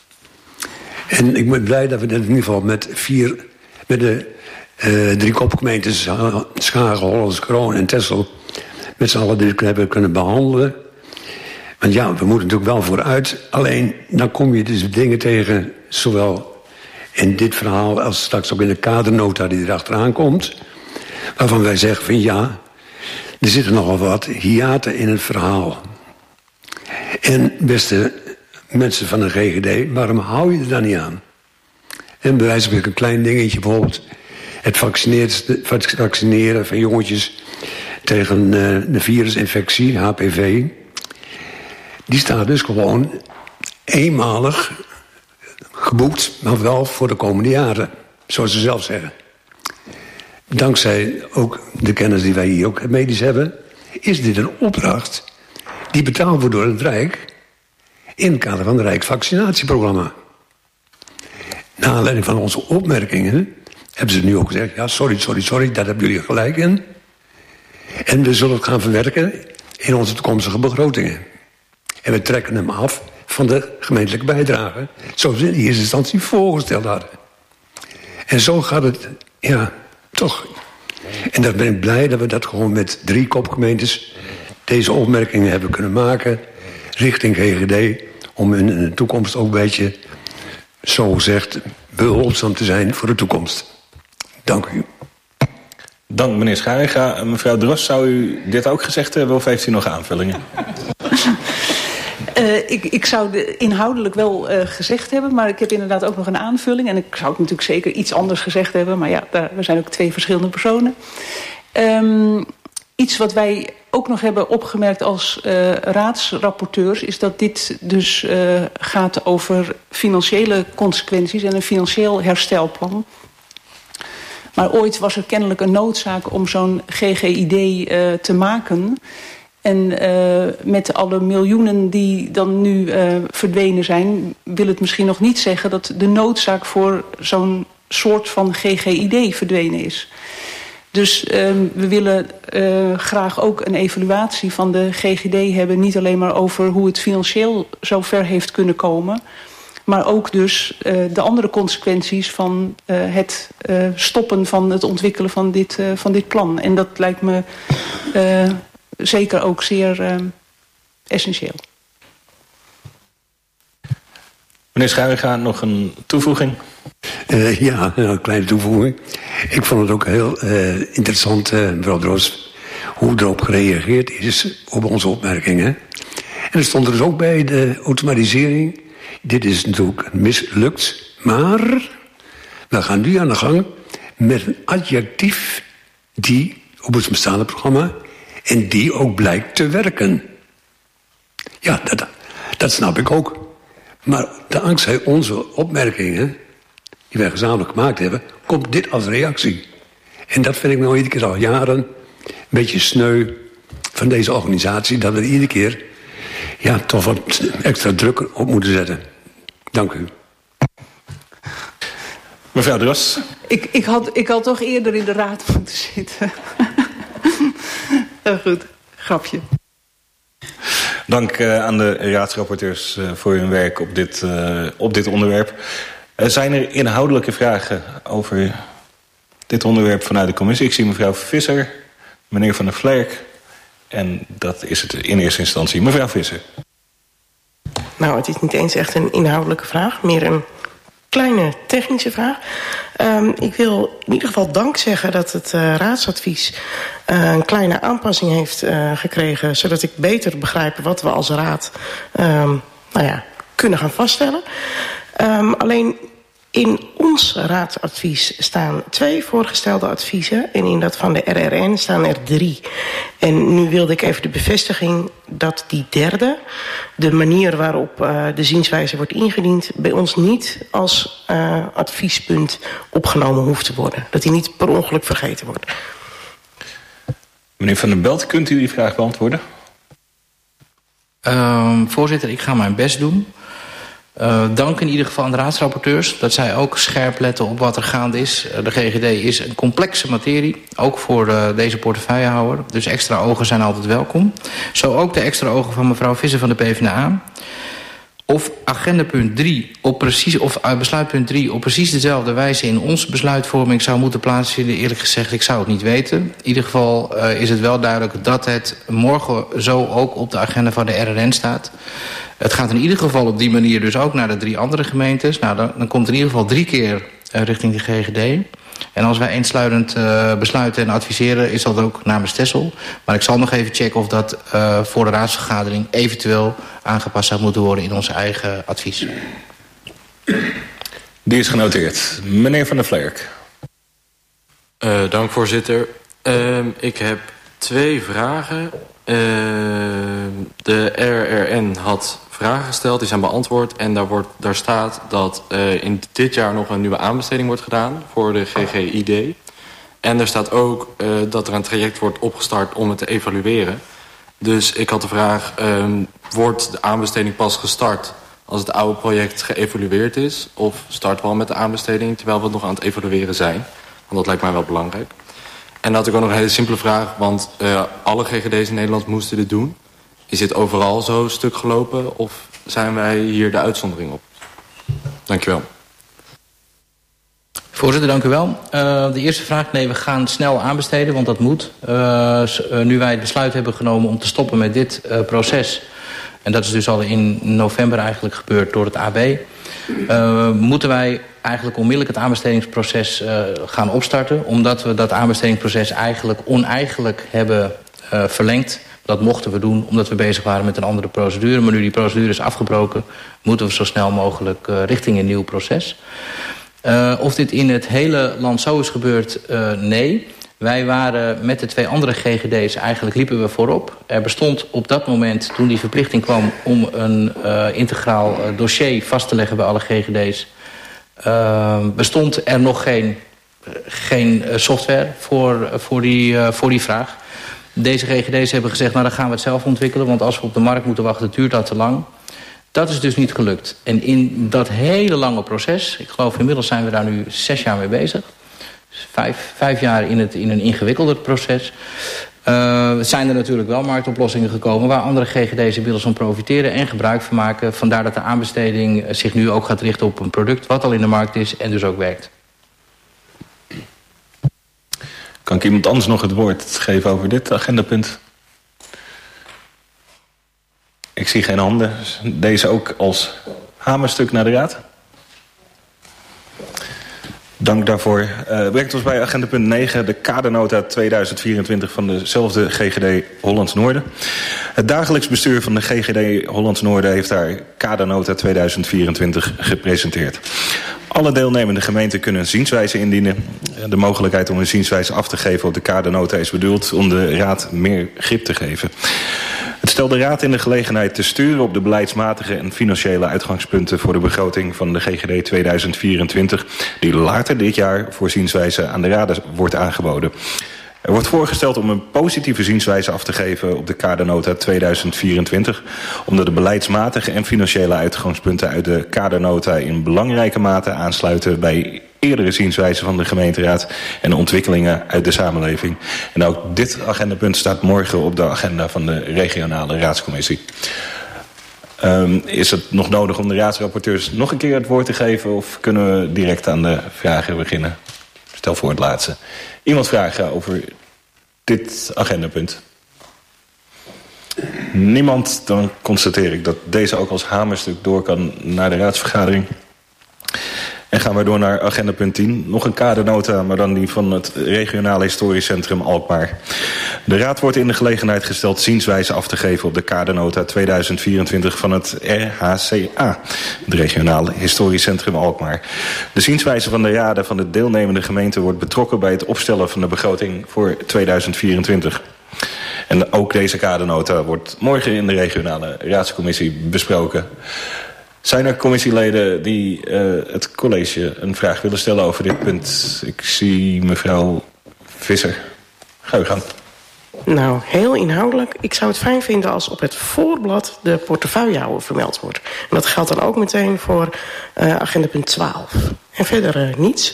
En ik ben blij dat we dat in ieder geval met vier, met de uh, drie kopgemeentes, uh, Schagen, Hollands Kroon en Texel, met z'n allen dit hebben kunnen behandelen. Want ja, we moeten natuurlijk wel vooruit. Alleen, dan kom je dus dingen tegen, zowel in dit verhaal als straks ook in de kadernota die erachteraan komt, waarvan wij zeggen van ja, er zitten nogal wat hiaten in het verhaal. En beste mensen van de G G D, waarom hou je er dan niet aan? En bij wijze van een klein dingetje, bijvoorbeeld het vaccineren van jongetjes tegen uh, de virusinfectie, H P V. Die staat dus gewoon eenmalig geboekt, maar wel voor de komende jaren, zoals ze zelf zeggen. Dankzij ook de kennis die wij hier ook medisch hebben, is dit een opdracht die betaald wordt door het Rijk in het kader van het Rijksvaccinatieprogramma. Na aanleiding van onze opmerkingen hebben ze nu ook gezegd, ja, sorry, sorry, sorry, daar hebben jullie gelijk in. En we zullen het gaan verwerken in onze toekomstige begrotingen. En we trekken hem af van de gemeentelijke bijdrage, zoals we in eerste instantie voorgesteld hadden. En zo gaat het, ja, toch. En daar ben ik blij dat we dat gewoon met drie kopgemeentes deze opmerkingen hebben kunnen maken richting G G D, om in de toekomst ook een beetje, zo gezegd, behulpzaam te zijn voor de toekomst. Dank u. Dank meneer Schuiringa. Mevrouw Drost, zou u dit ook gezegd hebben of heeft u nog aanvullingen? Uh, ik, ik zou de inhoudelijk wel uh, gezegd hebben, maar ik heb inderdaad ook nog een aanvulling. En ik zou het natuurlijk zeker iets anders gezegd hebben, maar ja, daar, we zijn ook twee verschillende personen. Um, iets wat wij ook nog hebben opgemerkt als uh, raadsrapporteurs is dat dit dus uh, gaat over financiële consequenties en een financieel herstelplan. Maar ooit was er kennelijk een noodzaak om zo'n G G I D uh, te maken. En uh, met alle miljoenen die dan nu uh, verdwenen zijn, wil het misschien nog niet zeggen dat de noodzaak voor zo'n soort van G G I D verdwenen is. Dus uh, we willen uh, graag ook een evaluatie van de G G D hebben. Niet alleen maar over hoe het financieel zo ver heeft kunnen komen, maar ook dus uh, de andere consequenties van uh, het uh, stoppen van het ontwikkelen van dit, uh, van dit plan. En dat lijkt me uh, zeker ook zeer uh, essentieel. Meneer Schuiringa, nog een toevoeging? Uh, ja, een kleine toevoeging. Ik vond het ook heel uh, interessant, uh, mevrouw Drost, hoe erop gereageerd is op onze opmerkingen. En er stond er dus ook bij de automatisering. Dit is natuurlijk mislukt, maar we gaan nu aan de gang met een adjectief die op het bestaande programma en die ook blijkt te werken. Ja, dat, dat snap ik ook. Maar dankzij onze opmerkingen die wij gezamenlijk gemaakt hebben, komt dit als reactie. En dat vind ik nou iedere keer al jaren een beetje sneu van deze organisatie, dat we iedere keer ja, toch wat extra druk op moeten zetten. Dank u. Mevrouw Drost. Ik, ik, had, ik had toch eerder in de raad moeten zitten. Heel goed, grapje. Dank uh, aan de raadsrapporteurs uh, voor hun werk op dit, uh, op dit onderwerp. Uh, zijn er inhoudelijke vragen over dit onderwerp vanuit de commissie? Ik zie mevrouw Visser, meneer Van der Vlerk, En dat is het in eerste instantie. Mevrouw Visser. Nou, het is niet eens echt een inhoudelijke vraag, meer een kleine technische vraag. Um, ik wil in ieder geval dank zeggen dat het uh, raadsadvies uh, een kleine aanpassing heeft uh, gekregen, zodat ik beter begrijp wat we als raad um, nou ja, kunnen gaan vaststellen. Um, alleen in ons raadsadvies staan twee voorgestelde adviezen en in dat van de R R N staan er drie. En nu wilde ik even de bevestiging dat die derde, de manier waarop uh, de zienswijze wordt ingediend, bij ons niet als uh, adviespunt opgenomen hoeft te worden. Dat die niet per ongeluk vergeten wordt. Meneer Van der Belt, kunt u die vraag beantwoorden? Uh, voorzitter, ik ga mijn best doen. Uh, dank in ieder geval aan de raadsrapporteurs dat zij ook scherp letten op wat er gaande is. Uh, de G G D is een complexe materie, ook voor uh, deze portefeuillehouder. Dus extra ogen zijn altijd welkom. Zo ook de extra ogen van mevrouw Visser van de PvdA. Of agendapunt drie op precies, of uh, besluitpunt drie op precies dezelfde wijze in onze besluitvorming zou moeten plaatsvinden. Eerlijk gezegd, ik zou het niet weten. In ieder geval uh, is het wel duidelijk dat het morgen zo ook op de agenda van de R R N staat. Het gaat in ieder geval op die manier dus ook naar de drie andere gemeentes. Nou, dan, dan komt het in ieder geval drie keer uh, richting de G G D. En als wij eensluidend uh, besluiten en adviseren, is dat ook namens Texel. Maar ik zal nog even checken of dat uh, voor de raadsvergadering eventueel aangepast zou moeten worden in ons eigen advies. Die is genoteerd. Meneer Van der Vlerk. Uh, dank voorzitter. Uh, ik heb twee vragen. Uh, de R R N had vragen gesteld, die zijn beantwoord. En daar, wordt, daar staat dat uh, in dit jaar nog een nieuwe aanbesteding wordt gedaan voor de G G I D. En er staat ook uh, dat er een traject wordt opgestart om het te evalueren. Dus ik had de vraag, uh, wordt de aanbesteding pas gestart als het oude project geëvalueerd is? Of starten we al met de aanbesteding terwijl we nog aan het evalueren zijn? Want dat lijkt mij wel belangrijk. En dan had ik ook nog een hele simpele vraag, want uh, alle G G D's in Nederland moesten dit doen. Is dit overal zo stuk gelopen of zijn wij hier de uitzondering op? Dank je wel. Voorzitter, dank u wel. Uh, de eerste vraag, nee, we gaan snel aanbesteden, want dat moet. Uh, nu wij het besluit hebben genomen om te stoppen met dit uh, proces, en dat is dus al in november eigenlijk gebeurd door het A B, uh, moeten wij eigenlijk onmiddellijk het aanbestedingsproces uh, gaan opstarten, omdat we dat aanbestedingsproces eigenlijk oneigenlijk hebben uh, verlengd. Dat mochten we doen omdat we bezig waren met een andere procedure. Maar nu die procedure is afgebroken, moeten we zo snel mogelijk uh, richting een nieuw proces. Uh, of dit in het hele land zo is gebeurd, uh, nee. Wij waren met de twee andere G G D's, eigenlijk liepen we voorop. Er bestond op dat moment, toen die verplichting kwam om een uh, integraal uh, dossier vast te leggen bij alle G G D's, uh, bestond er nog geen, geen software voor, voor, die, uh, voor die vraag. Deze G G D's hebben gezegd, nou dan gaan we het zelf ontwikkelen, want als we op de markt moeten wachten, duurt dat te lang. Dat is dus niet gelukt. En in dat hele lange proces, ik geloof inmiddels zijn we daar nu zes jaar mee bezig. Dus vijf, vijf jaar in, het, in een ingewikkelder proces. Uh, zijn er natuurlijk wel marktoplossingen gekomen waar andere G G D's inmiddels van profiteren en gebruik van maken. Vandaar dat de aanbesteding zich nu ook gaat richten op een product wat al in de markt is en dus ook werkt. Kan ik iemand anders nog het woord geven over dit agendapunt? Ik zie geen handen. Deze ook als hamerstuk naar de raad. Dank daarvoor. Uh, brengt ons bij agendapunt negen, de kadernota tweeduizend vierentwintig van dezelfde G G D Hollands Noorden. Het dagelijks bestuur van de G G D Hollands Noorden heeft haar kadernota tweeduizend vierentwintig gepresenteerd. Alle deelnemende gemeenten kunnen een zienswijze indienen. De mogelijkheid om een zienswijze af te geven op de kadernota is bedoeld om de raad meer grip te geven. Het stelt de raad in de gelegenheid te sturen op de beleidsmatige en financiële uitgangspunten voor de begroting van de G G D tweeduizend vierentwintig, die later dit jaar voor zienswijze aan de raad wordt aangeboden. Er wordt voorgesteld om een positieve zienswijze af te geven op de kadernota tweeduizend vierentwintig... omdat de beleidsmatige en financiële uitgangspunten uit de kadernota in belangrijke mate aansluiten bij eerdere zienswijzen van de gemeenteraad en de ontwikkelingen uit de samenleving. En ook dit agendapunt staat morgen op de agenda van de regionale raadscommissie. Um, is het nog nodig om de raadsrapporteurs nog een keer het woord te geven of kunnen we direct aan de vragen beginnen? Stel voor het laatste. Iemand vragen over dit agendapunt? Niemand, dan constateer ik dat deze ook als hamerstuk door kan naar de raadsvergadering. En gaan we door naar agenda punt tien. Nog een kadernota, maar dan die van het regionale historisch centrum Alkmaar. De raad wordt in de gelegenheid gesteld zienswijze af te geven op de kadernota tweeduizend vierentwintig van het R H C A, het regionale historisch centrum Alkmaar. De zienswijze van de raden van de deelnemende gemeenten wordt betrokken bij het opstellen van de begroting voor tweeduizend vierentwintig. En ook deze kadernota wordt morgen in de regionale raadscommissie besproken. Zijn er commissieleden die uh, het college een vraag willen stellen over dit punt? Ik zie mevrouw Visser. Ga u gang. Nou, heel inhoudelijk. Ik zou het fijn vinden als op het voorblad de portefeuillehouder vermeld wordt. En dat geldt dan ook meteen voor uh, agenda punt twaalf. En verder uh, niets.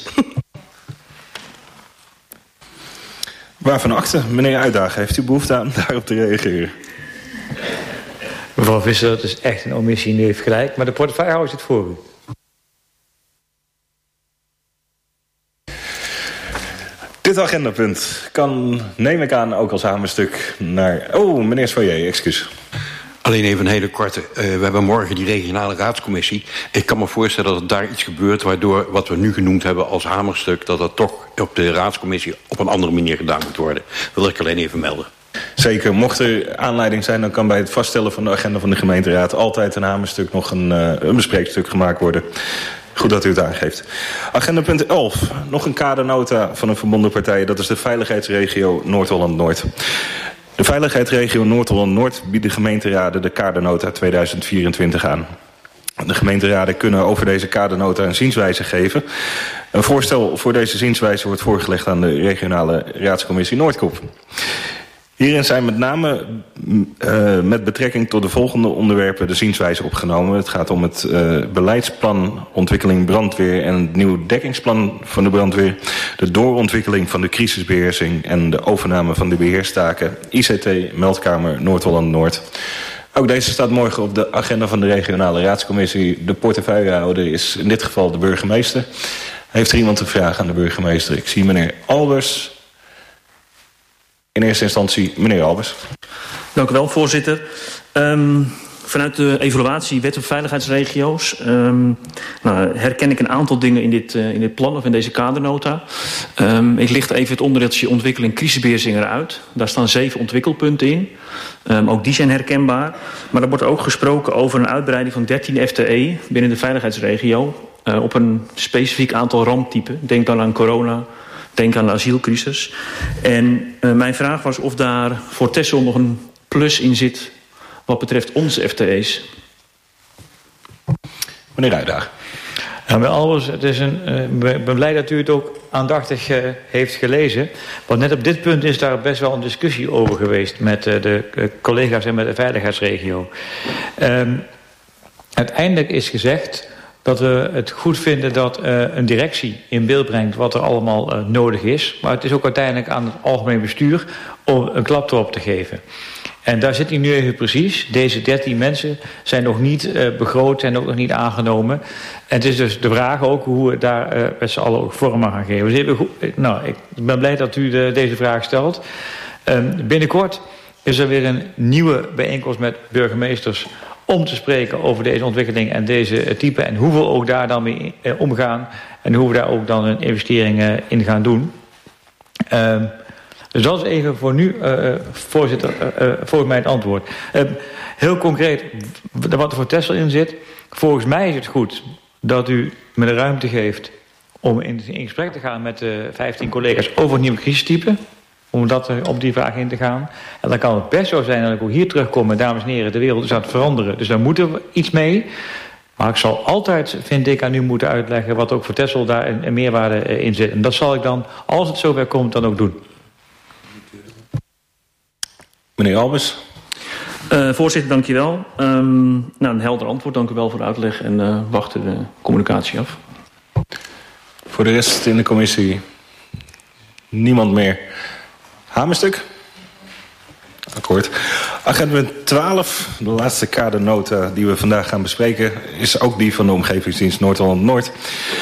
Waarvan akte, meneer Uitdagen, heeft u behoefte aan daarop te reageren? Mevrouw Visser, dat is echt een omissie, u heeft gelijk. Maar de portefeuillehouder zit voor u. Dit agendapunt kan, neem ik aan, ook als hamerstuk naar... Oh, meneer Soyer, excuus. Alleen even een hele korte. Uh, we hebben morgen die regionale raadscommissie. Ik kan me voorstellen dat er daar iets gebeurt waardoor wat we nu genoemd hebben als hamerstuk, dat dat toch op de raadscommissie op een andere manier gedaan moet worden. Dat wil ik alleen even melden. Zeker. Mocht er aanleiding zijn, dan kan bij het vaststellen van de agenda van de gemeenteraad altijd een hamerstuk nog een, uh, een bespreekstuk gemaakt worden. Goed dat u het aangeeft. Agenda punt elf. Nog een kadernota van een verbonden partij. Dat is de veiligheidsregio Noord-Holland-Noord. De veiligheidsregio Noord-Holland-Noord biedt de gemeenteraden de kadernota tweeduizend vierentwintig aan. De gemeenteraden kunnen over deze kadernota een zienswijze geven. Een voorstel voor deze zienswijze wordt voorgelegd aan de regionale raadscommissie Noordkop. Hierin zijn met name uh, met betrekking tot de volgende onderwerpen de zienswijze opgenomen. Het gaat om het uh, beleidsplan ontwikkeling brandweer en het nieuw dekkingsplan van de brandweer. De doorontwikkeling van de crisisbeheersing en de overname van de beheerstaken I C T Meldkamer Noord-Holland-Noord. Ook deze staat morgen op de agenda van de regionale raadscommissie. De portefeuillehouder is in dit geval de burgemeester. Heeft er iemand een vraag aan de burgemeester? Ik zie meneer Albers. In eerste instantie meneer Albers. Dank u wel, voorzitter. Um, vanuit de evaluatie wet op veiligheidsregio's um, nou, herken ik een aantal dingen in dit, uh, in dit plan of in deze kadernota. Um, ik licht even het onderdeeltje ontwikkeling crisisbeheersing eruit. Daar staan zeven ontwikkelpunten in. Um, ook die zijn herkenbaar. Maar er wordt ook gesproken over een uitbreiding van dertien F T E binnen de veiligheidsregio. Uh, op een specifiek aantal ramptypen. Denk dan aan corona. Denk aan de asielcrisis. En uh, mijn vraag was of daar voor Texel nog een plus in zit wat betreft onze F T E's. Meneer Uitdaag. Ja, meneer Albers, het is een, uh, ik ben blij dat u het ook aandachtig uh, heeft gelezen. Want net op dit punt is daar best wel een discussie over geweest met uh, de uh, collega's en met de veiligheidsregio. Um, uiteindelijk is gezegd dat we het goed vinden dat uh, een directie in beeld brengt wat er allemaal uh, nodig is. Maar het is ook uiteindelijk aan het algemeen bestuur om een klap erop te geven. En daar zit hij nu even precies. Deze dertien mensen zijn nog niet uh, begroot, zijn ook nog niet aangenomen. En het is dus de vraag ook hoe we daar uh, met z'n allen ook vorm aan gaan geven. Dus even goed, nou, ik ben blij dat u de, deze vraag stelt. Um, binnenkort is er weer een nieuwe bijeenkomst met burgemeesters om te spreken over deze ontwikkeling en deze type en hoe we ook daar dan mee eh, omgaan en hoe we daar ook dan een investering uh, in gaan doen. Uh, dus dat is even voor nu, uh, voorzitter, uh, uh, volgens mij het antwoord. Uh, heel concreet, wat er voor Texel in zit. Volgens mij is het goed dat u me de ruimte geeft om in, in gesprek te gaan met de vijftien collega's over het nieuwe crisistype. Om dat, op die vraag in te gaan. En dan kan het best zo zijn dat ik ook hier terugkom. En dames en heren, de wereld is aan het veranderen. Dus daar moeten we iets mee. Maar ik zal altijd, vind ik, aan u moeten uitleggen wat ook voor Texel daar een, een meerwaarde in zit. En dat zal ik dan, als het zover komt, dan ook doen. Meneer Albers. Uh, voorzitter, dank je wel. Um, nou, een helder antwoord. Dank u wel voor de uitleg. En uh, wachten de communicatie af. Voor de rest in de commissie niemand meer. Hamerstuk? Akkoord. Agenda twaalf, de laatste kadernota die we vandaag gaan bespreken, is ook die van de Omgevingsdienst Noord-Holland-Noord.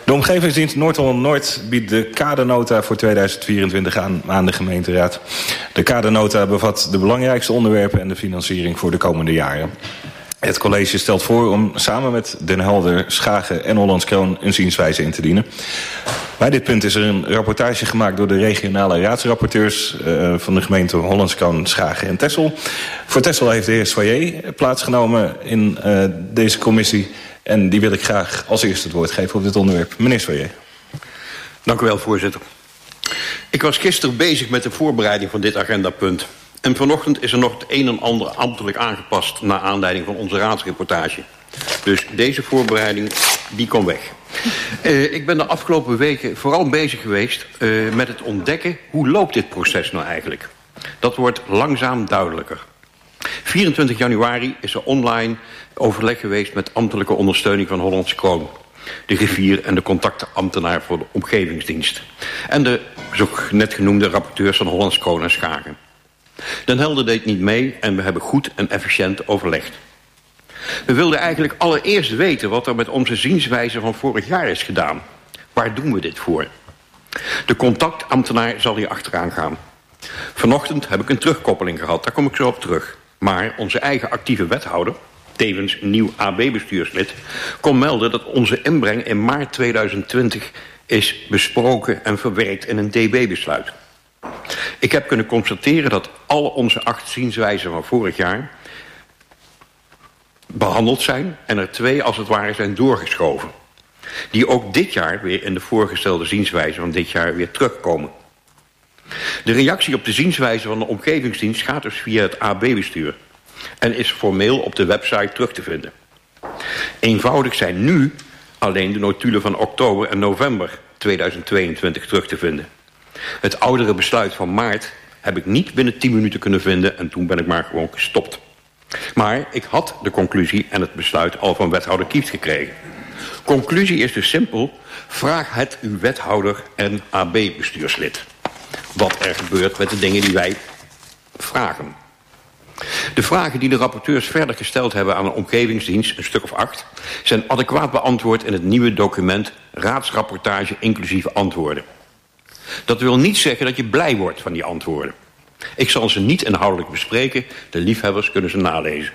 De Omgevingsdienst Noord-Holland-Noord biedt de kadernota voor tweeduizend vierentwintig aan aan de gemeenteraad. De kadernota bevat de belangrijkste onderwerpen en de financiering voor de komende jaren. Het college stelt voor om samen met Den Helder, Schagen en Hollands Kroon een zienswijze in te dienen. Bij dit punt is er een rapportage gemaakt door de regionale raadsrapporteurs uh, van de gemeente Hollands Kroon, Schagen en Texel. Voor Texel heeft de heer Soyer plaatsgenomen in uh, deze commissie. En die wil ik graag als eerste het woord geven op dit onderwerp. Meneer Soyer. Dank u wel, voorzitter. Ik was gisteren bezig met de voorbereiding van dit agendapunt. En vanochtend is er nog het een en ander ambtelijk aangepast naar aanleiding van onze raadsreportage. Dus deze voorbereiding, die komt weg. Uh, ik ben de afgelopen weken vooral bezig geweest uh, met het ontdekken hoe loopt dit proces nou eigenlijk. Dat wordt langzaam duidelijker. vierentwintig januari is er online overleg geweest met ambtelijke ondersteuning van Hollands Kroon, de griffier en de contactenambtenaar voor de Omgevingsdienst. En de zo net genoemde rapporteurs van Hollands Kroon en Schagen. Den Helder deed niet mee en we hebben goed en efficiënt overlegd. We wilden eigenlijk allereerst weten wat er met onze zienswijze van vorig jaar is gedaan. Waar doen we dit voor? De contactambtenaar zal hier achteraan gaan. Vanochtend heb ik een terugkoppeling gehad, daar kom ik zo op terug. Maar onze eigen actieve wethouder, tevens nieuw A B-bestuurslid, kon melden dat onze inbreng in maart tweeduizend twintig is besproken en verwerkt in een D B-besluit. Ik heb kunnen constateren dat alle onze acht zienswijzen van vorig jaar behandeld zijn en er twee als het ware zijn doorgeschoven. Die ook dit jaar weer in de voorgestelde zienswijze van dit jaar weer terugkomen. De reactie op de zienswijze van de Omgevingsdienst gaat dus via het A B-bestuur en is formeel op de website terug te vinden. Eenvoudig zijn nu alleen de notulen van oktober en november tweeduizend tweeëntwintig terug te vinden. Het oudere besluit van maart heb ik niet binnen tien minuten kunnen vinden en toen ben ik maar gewoon gestopt. Maar ik had de conclusie en het besluit al van wethouder Kieft gekregen. Conclusie is dus simpel: vraag het uw wethouder en A B-bestuurslid wat er gebeurt met de dingen die wij vragen. De vragen die de rapporteurs verder gesteld hebben aan de Omgevingsdienst, een stuk of acht, zijn adequaat beantwoord in het nieuwe document Raadsrapportage inclusief antwoorden. Dat wil niet zeggen dat je blij wordt van die antwoorden. Ik zal ze niet inhoudelijk bespreken, de liefhebbers kunnen ze nalezen.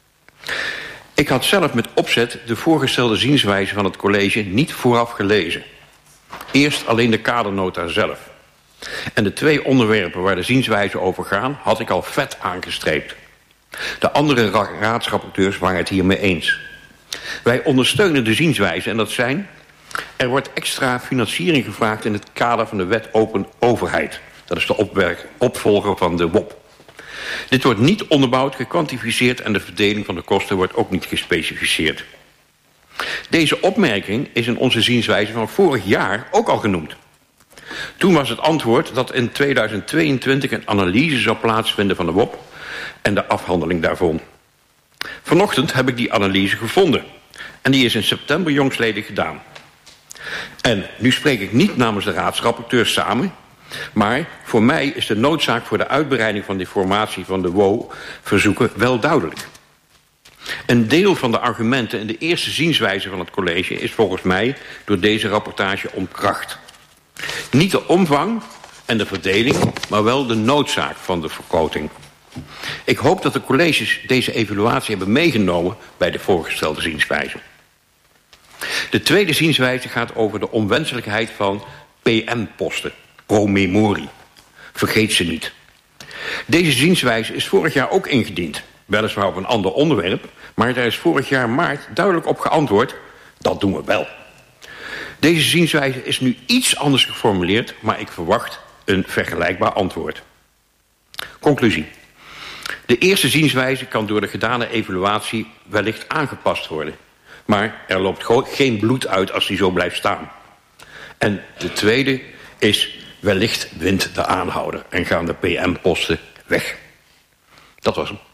Ik had zelf met opzet de voorgestelde zienswijze van het college niet vooraf gelezen. Eerst alleen de kadernota zelf. En de twee onderwerpen waar de zienswijzen over gaan, had ik al vet aangestreept. De andere ra raadsrapporteurs waren het hiermee eens. Wij ondersteunen de zienswijze en dat zijn: er wordt extra financiering gevraagd in het kader van de wet Open Overheid. Dat is de opwerk, opvolger van de W O P. Dit wordt niet onderbouwd, gekwantificeerd en de verdeling van de kosten wordt ook niet gespecificeerd. Deze opmerking is in onze zienswijze van vorig jaar ook al genoemd. Toen was het antwoord dat in tweeduizend tweeëntwintig een analyse zou plaatsvinden van de W O P en de afhandeling daarvan. Vanochtend heb ik die analyse gevonden en die is in september jongstleden gedaan. En nu spreek ik niet namens de raadsrapporteurs samen, maar voor mij is de noodzaak voor de uitbreiding van de formatie van de W O verzoeken wel duidelijk. Een deel van de argumenten in de eerste zienswijze van het college is volgens mij door deze rapportage ontkracht. Niet de omvang en de verdeling, maar wel de noodzaak van de vergroting. Ik hoop dat de colleges deze evaluatie hebben meegenomen bij de voorgestelde zienswijze. De tweede zienswijze gaat over de onwenselijkheid van P M-posten, pro-memorie. Vergeet ze niet. Deze zienswijze is vorig jaar ook ingediend. Weliswaar op een ander onderwerp, maar daar is vorig jaar maart duidelijk op geantwoord: dat doen we wel. Deze zienswijze is nu iets anders geformuleerd, maar ik verwacht een vergelijkbaar antwoord. Conclusie. De eerste zienswijze kan door de gedane evaluatie wellicht aangepast worden. Maar er loopt geen bloed uit als die zo blijft staan. En de tweede is: wellicht wint de aanhouder en gaan de P M-posten weg. Dat was hem.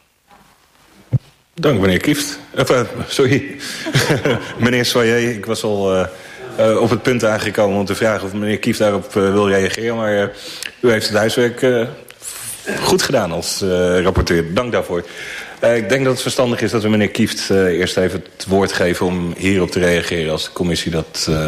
Dank meneer Kieft. Uh, sorry, meneer Soyer, ik was al uh, uh, op het punt aangekomen om te vragen of meneer Kieft daarop uh, wil reageren. Maar uh, u heeft het huiswerk uh, goed gedaan als uh, rapporteur. Dank daarvoor. Uh, ik denk dat het verstandig is dat we meneer Kieft uh, eerst even het woord geven om hierop te reageren als de commissie dat uh,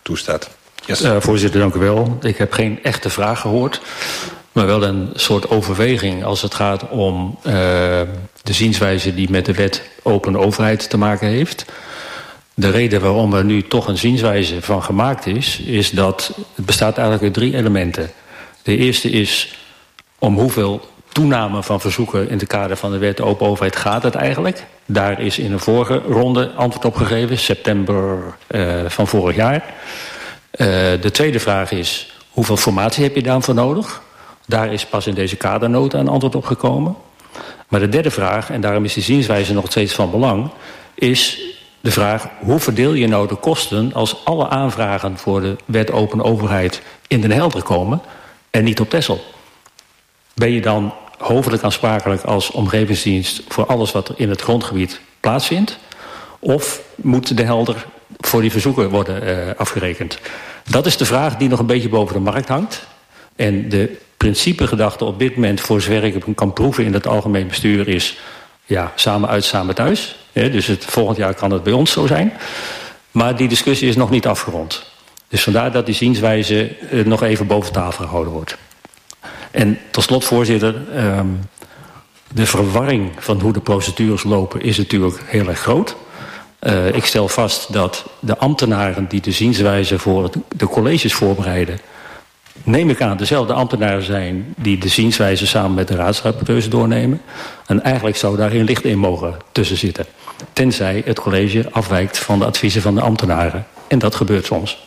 toestaat. Yes. Uh, voorzitter, dank u wel. Ik heb geen echte vraag gehoord, maar wel een soort overweging als het gaat om uh, de zienswijze die met de wet open overheid te maken heeft. De reden waarom er nu toch een zienswijze van gemaakt is, is dat het bestaat eigenlijk uit drie elementen. De eerste is om hoeveel toename van verzoeken in het kader van de wet open overheid gaat het eigenlijk. Daar is in een vorige ronde antwoord op gegeven, september uh, van vorig jaar. Uh, de tweede vraag is, hoeveel formatie heb je daarvoor nodig? Daar is pas in deze kadernota een antwoord op gekomen. Maar de derde vraag, en daarom is die zienswijze nog steeds van belang, is de vraag, hoe verdeel je nou de kosten als alle aanvragen voor de wet open overheid in Den Helder komen en niet op Texel? Ben je dan hoofdelijk aansprakelijk als omgevingsdienst voor alles wat er in het grondgebied plaatsvindt? Of moet Den Helder voor die verzoeken worden uh, afgerekend? Dat is de vraag die nog een beetje boven de markt hangt. En de principegedachte op dit moment, voor zover ik het kan proeven in het algemeen bestuur, is ja, samen uit, samen thuis. Ja, dus het, volgend jaar kan het bij ons zo zijn. Maar die discussie is nog niet afgerond. Dus vandaar dat die zienswijze uh, nog even boven tafel gehouden wordt. En tot slot, voorzitter, um, de verwarring van hoe de procedures lopen is natuurlijk heel erg groot. Uh, ik stel vast dat de ambtenaren die de zienswijze voor de colleges voorbereiden, neem ik aan, dezelfde ambtenaren zijn die de zienswijze samen met de raadsrapporteurs doornemen. En eigenlijk zou daar geen licht in mogen tussen zitten. Tenzij het college afwijkt van de adviezen van de ambtenaren. En dat gebeurt soms.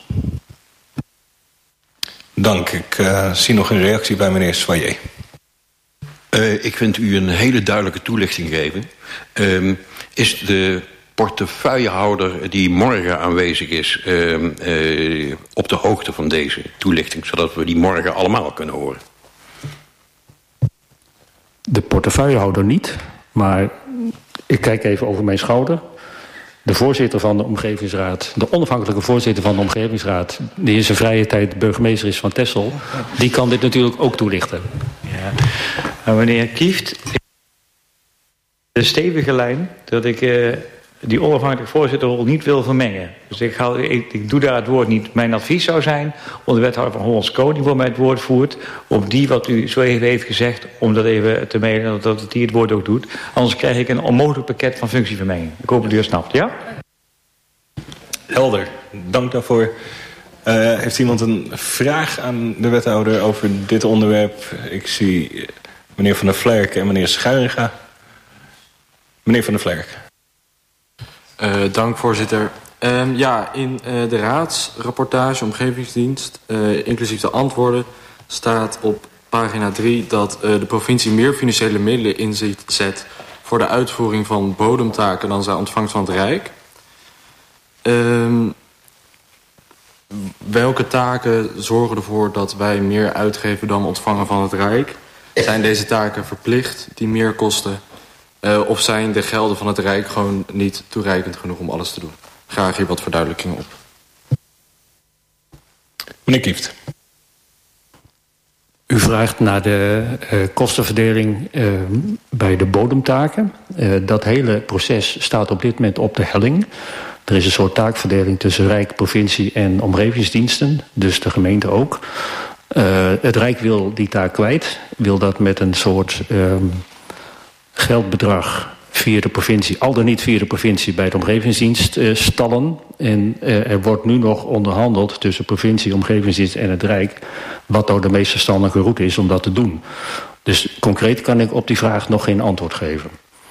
Dank. Ik uh, zie nog een reactie bij meneer Soyer. Uh, ik vind u een hele duidelijke toelichting geven. Uh, is de portefeuillehouder die morgen aanwezig is uh, uh, op de hoogte van deze toelichting, zodat we die morgen allemaal kunnen horen? De portefeuillehouder niet, maar ik kijk even over mijn schouder. De voorzitter van de Omgevingsraad, de onafhankelijke voorzitter van de Omgevingsraad, die in zijn vrije tijd burgemeester is van Texel, die kan dit natuurlijk ook toelichten. Ja. Nou, meneer Kieft, de stevige lijn dat ik uh, die onafhankelijke voorzitterrol niet wil vermengen. Dus ik, hou, ik, ik doe daar het woord niet. Mijn advies zou zijn, om de wethouder van Hollands Koning voor mij het woord voert, om die wat u zo even heeft gezegd, om dat even te mailen, dat die het woord ook doet. Anders krijg ik een onmogelijk pakket van functievermenging. Ik hoop dat u het snapt, ja? Helder, dank daarvoor. Uh, heeft iemand een vraag aan de wethouder over dit onderwerp? Ik zie meneer Van der Vlerk en meneer Schuiringa. Meneer Van der Vlerk. Uh, dank, voorzitter. Um, ja, in uh, de raadsrapportage Omgevingsdienst, uh, inclusief de antwoorden, staat op pagina drie dat uh, de provincie meer financiële middelen inzet voor de uitvoering van bodemtaken dan zij ontvangt van het Rijk. Um, welke taken zorgen ervoor dat wij meer uitgeven dan ontvangen van het Rijk? Zijn deze taken verplicht die meer kosten? Uh, of zijn de gelden van het Rijk gewoon niet toereikend genoeg om alles te doen? Graag hier wat verduidelijkingen op. Meneer Kieft. U vraagt naar de uh, kostenverdeling uh, bij de bodemtaken. Uh, dat hele proces staat op dit moment op de helling. Er is een soort taakverdeling tussen Rijk, provincie en omgevingsdiensten. Dus de gemeente ook. Uh, het Rijk wil die taak kwijt. Wil dat met een soort Uh, geldbedrag via de provincie, al dan niet via de provincie, bij de omgevingsdienst uh, stallen. En uh, er wordt nu nog onderhandeld tussen provincie, omgevingsdienst en het Rijk wat nou de meest verstandige route is om dat te doen. Dus concreet kan ik op die vraag nog geen antwoord geven.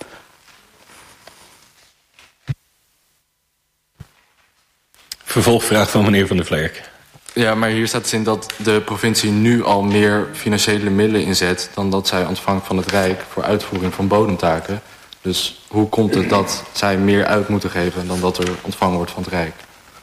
Vervolgvraag van meneer Van der Vlerk. Ja, maar hier staat dus in dat de provincie nu al meer financiële middelen inzet dan dat zij ontvangt van het Rijk voor uitvoering van bodemtaken. Dus hoe komt het dat zij meer uit moeten geven dan dat er ontvangen wordt van het Rijk?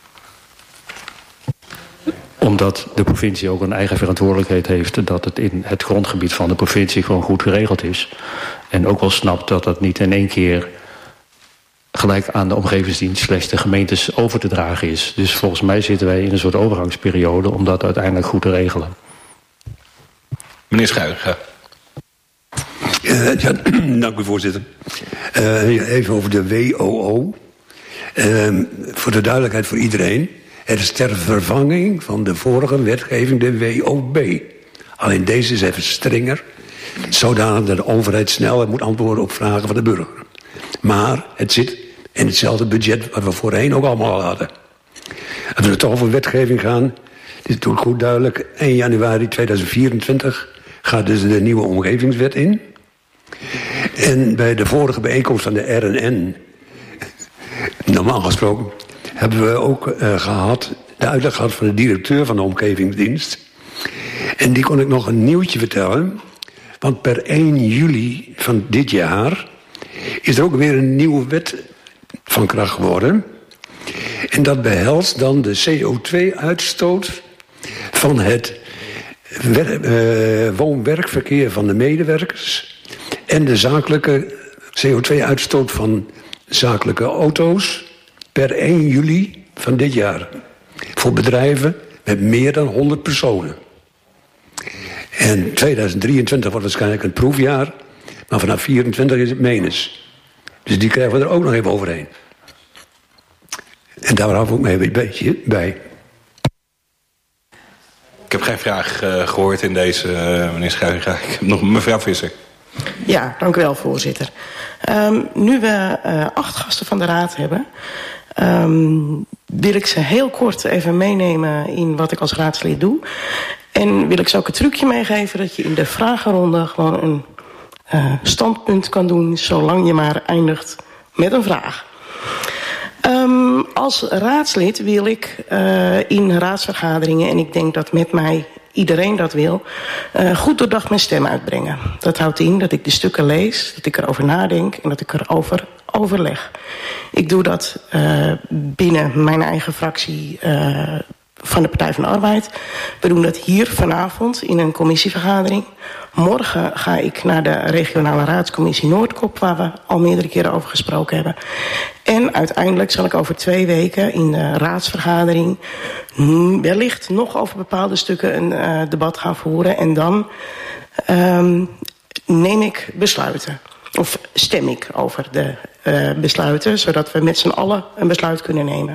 Omdat de provincie ook een eigen verantwoordelijkheid heeft dat het in het grondgebied van de provincie gewoon goed geregeld is. En ook wel snapt dat dat niet in één keer gelijk aan de omgevingsdienst slechts de gemeentes over te dragen is. Dus volgens mij zitten wij in een soort overgangsperiode om dat uiteindelijk goed te regelen. Meneer Schuijer. Uh, ja, dank u, voorzitter. Uh, even over de W O O. Uh, voor de duidelijkheid voor iedereen. Het is ter vervanging van de vorige wetgeving, de W O B. Alleen deze is even strenger, zodanig dat de overheid sneller moet antwoorden op vragen van de burger. Maar het zit in hetzelfde budget wat we voorheen ook allemaal al hadden. Als we toch over wetgeving gaan, dit is natuurlijk goed duidelijk. één januari tweeduizend vierentwintig gaat dus de nieuwe omgevingswet in. En bij de vorige bijeenkomst van de R en N, normaal gesproken, hebben we ook uh, gehad, de uitleg gehad van de directeur van de omgevingsdienst. En die kon ik nog een nieuwtje vertellen. Want per één juli van dit jaar is er ook weer een nieuwe wet van kracht geworden. En dat behelst dan de C O twee uitstoot van het uh, woon-werkverkeer van de medewerkers en de zakelijke C O twee uitstoot van zakelijke auto's per één juli van dit jaar. Voor bedrijven met meer dan honderd personen. En tweeduizend drieëntwintig wordt waarschijnlijk een proefjaar, maar vanaf vierentwintig is het menens. Dus die krijgen we er ook nog even overheen. En daar houden we ook mee een beetje bij. Ik heb geen vraag uh, gehoord in deze, uh, meneer Schuijinga. Ik heb nog mevrouw Visser. Ja, dank u wel, voorzitter. Um, nu we uh, acht gasten van de raad hebben, um, wil ik ze heel kort even meenemen in wat ik als raadslid doe. En wil ik ze ook een trucje meegeven dat je in de vragenronde gewoon een uh, standpunt kan doen, zolang je maar eindigt met een vraag. Um, als raadslid wil ik uh, in raadsvergaderingen, en ik denk dat met mij iedereen dat wil, uh, goed doordacht mijn stem uitbrengen. Dat houdt in dat ik de stukken lees, dat ik erover nadenk en dat ik erover overleg. Ik doe dat uh, binnen mijn eigen fractie uh, van de Partij van de Arbeid. We doen dat hier vanavond in een commissievergadering. Morgen ga ik naar de regionale raadscommissie Noordkop, waar we al meerdere keren over gesproken hebben. En uiteindelijk zal ik over twee weken in de raadsvergadering wellicht nog over bepaalde stukken een uh, debat gaan voeren. En dan um, neem ik besluiten. Of stem ik over de uh, besluiten, zodat we met z'n allen een besluit kunnen nemen.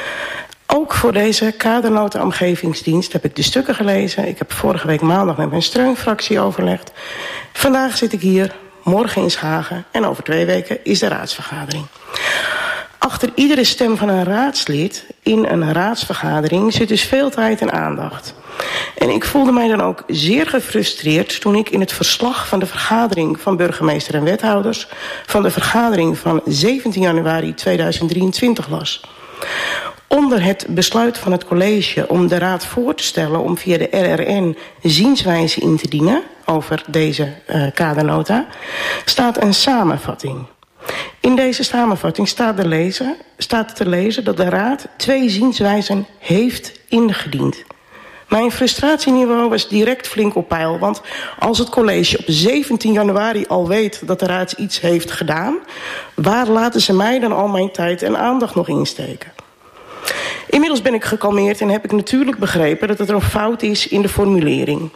Ook voor deze kadernota omgevingsdienst heb ik de stukken gelezen. Ik heb vorige week maandag met mijn steunfractie overlegd. Vandaag zit ik hier, morgen in Schagen en over twee weken is de raadsvergadering. Achter iedere stem van een raadslid in een raadsvergadering zit dus veel tijd en aandacht. En ik voelde mij dan ook zeer gefrustreerd toen ik in het verslag van de vergadering van burgemeester en wethouders van de vergadering van zeventien januari tweeduizend drieëntwintig las. Onder het besluit van het college om de raad voor te stellen om via de R R N zienswijze in te dienen over deze uh, kadernota, staat een samenvatting. In deze samenvatting staat, de lezer, staat te lezen dat de raad twee zienswijzen heeft ingediend. Mijn frustratieniveau was direct flink op peil, want als het college op zeventien januari al weet dat de raad iets heeft gedaan, waar laten ze mij dan al mijn tijd en aandacht nog insteken? Inmiddels ben ik gekalmeerd en heb ik natuurlijk begrepen dat er een fout is in de formulering.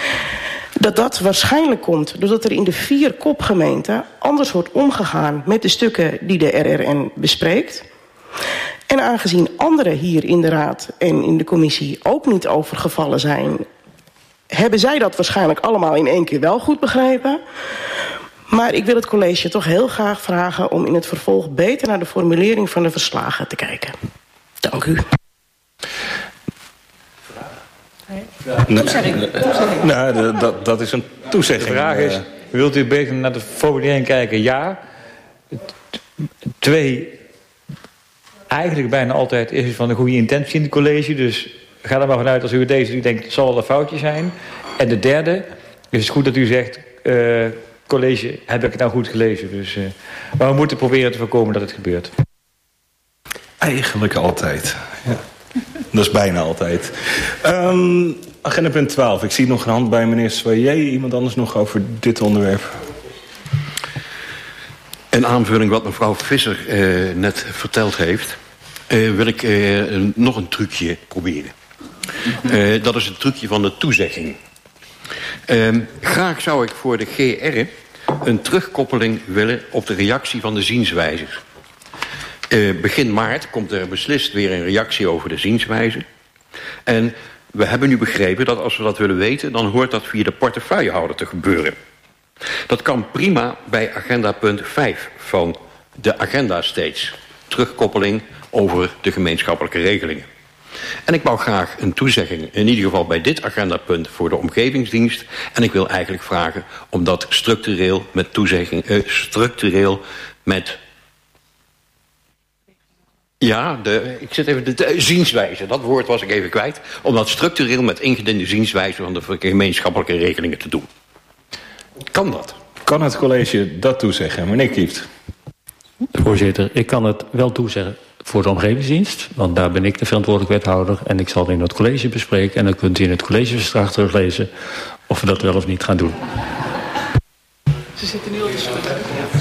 Dat dat waarschijnlijk komt doordat er in de vier kopgemeenten anders wordt omgegaan met de stukken die de R R N bespreekt. En aangezien anderen hier in de raad en in de commissie ook niet overgevallen zijn, hebben zij dat waarschijnlijk allemaal in één keer wel goed begrepen. Maar ik wil het college toch heel graag vragen om in het vervolg beter naar de formulering van de verslagen te kijken. Dank u. Toezegging. Toezegging. Nou, dat, dat is een toezegging. De vraag is, wilt u beter naar de formulering kijken? Ja. Twee, eigenlijk bijna altijd is het van een goede intentie in het college. Dus ga er maar vanuit als u deze u denkt, het zal wel een foutje zijn. En de derde, is het goed dat u zegt, uh, college, heb ik het nou goed gelezen? Dus, uh, maar we moeten proberen te voorkomen dat het gebeurt. Eigenlijk altijd. Ja. Dat is bijna altijd. Um, agenda punt twaalf. Ik zie nog een hand bij meneer Soyer. Iemand anders nog over dit onderwerp? In aanvulling wat mevrouw Visser uh, net verteld heeft, Uh, wil ik uh, nog een trucje proberen. Uh, dat is het trucje van de toezegging. Uh, graag zou ik voor de G R een terugkoppeling willen op de reactie van de zienswijzer. Uh, begin maart komt er beslist weer een reactie over de zienswijze. En we hebben nu begrepen dat als we dat willen weten, dan hoort dat via de portefeuillehouder te gebeuren. Dat kan prima bij agenda punt vijf van de agenda steeds. Terugkoppeling over de gemeenschappelijke regelingen. En ik wou graag een toezegging, in ieder geval bij dit agendapunt voor de omgevingsdienst. En ik wil eigenlijk vragen om dat structureel met toezegging, uh, structureel met... Ja, de, ik zit even de, de zienswijze, dat woord was ik even kwijt. Om dat structureel met ingediende zienswijze van de gemeenschappelijke regelingen te doen. Kan dat? Kan het college dat toezeggen, meneer Kieft? Voorzitter, ik kan het wel toezeggen voor de omgevingsdienst, want daar ben ik de verantwoordelijk wethouder en ik zal het in het college bespreken en dan kunt u in het collegeverslag teruglezen of we dat wel of niet gaan doen. Ze zitten nu al te schudden.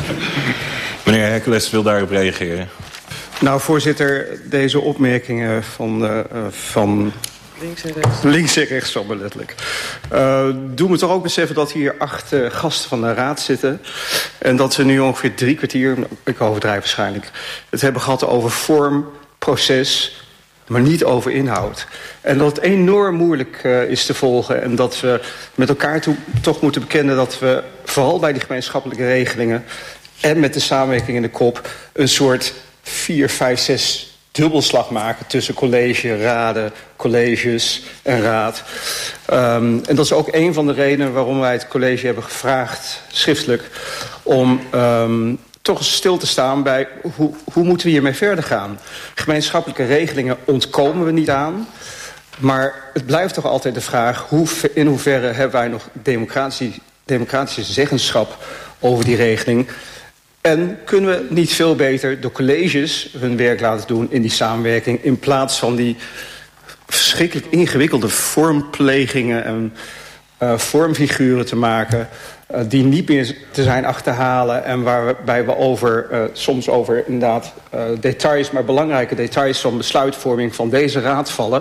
Meneer Hercules wil daarop reageren. Nou, voorzitter, deze opmerkingen van, uh, van links en rechts, links en rechts zo maar letterlijk, Uh, doen we toch ook beseffen dat hier acht uh, gasten van de raad zitten en dat we nu ongeveer drie kwartier, ik overdrijf waarschijnlijk, het hebben gehad over vorm, proces, maar niet over inhoud. En dat het enorm moeilijk uh, is te volgen en dat we met elkaar toe, toch moeten bekennen dat we vooral bij die gemeenschappelijke regelingen en met de samenwerking in de kop een soort vier, vijf, zes dubbelslag maken tussen college, raden, colleges en raad. Um, en dat is ook een van de redenen waarom wij het college hebben gevraagd, schriftelijk, om um, toch eens stil te staan bij hoe, hoe moeten we hiermee verder gaan. Gemeenschappelijke regelingen ontkomen we niet aan. Maar het blijft toch altijd de vraag, hoe, in hoeverre hebben wij nog democratie, democratische zeggenschap over die regeling. En kunnen we niet veel beter de colleges hun werk laten doen in die samenwerking, in plaats van die verschrikkelijk ingewikkelde vormplegingen en uh, vormfiguren te maken, uh, die niet meer te zijn achterhalen en waarbij we over, uh, soms over inderdaad uh, details, maar belangrijke details van besluitvorming van deze raad vallen.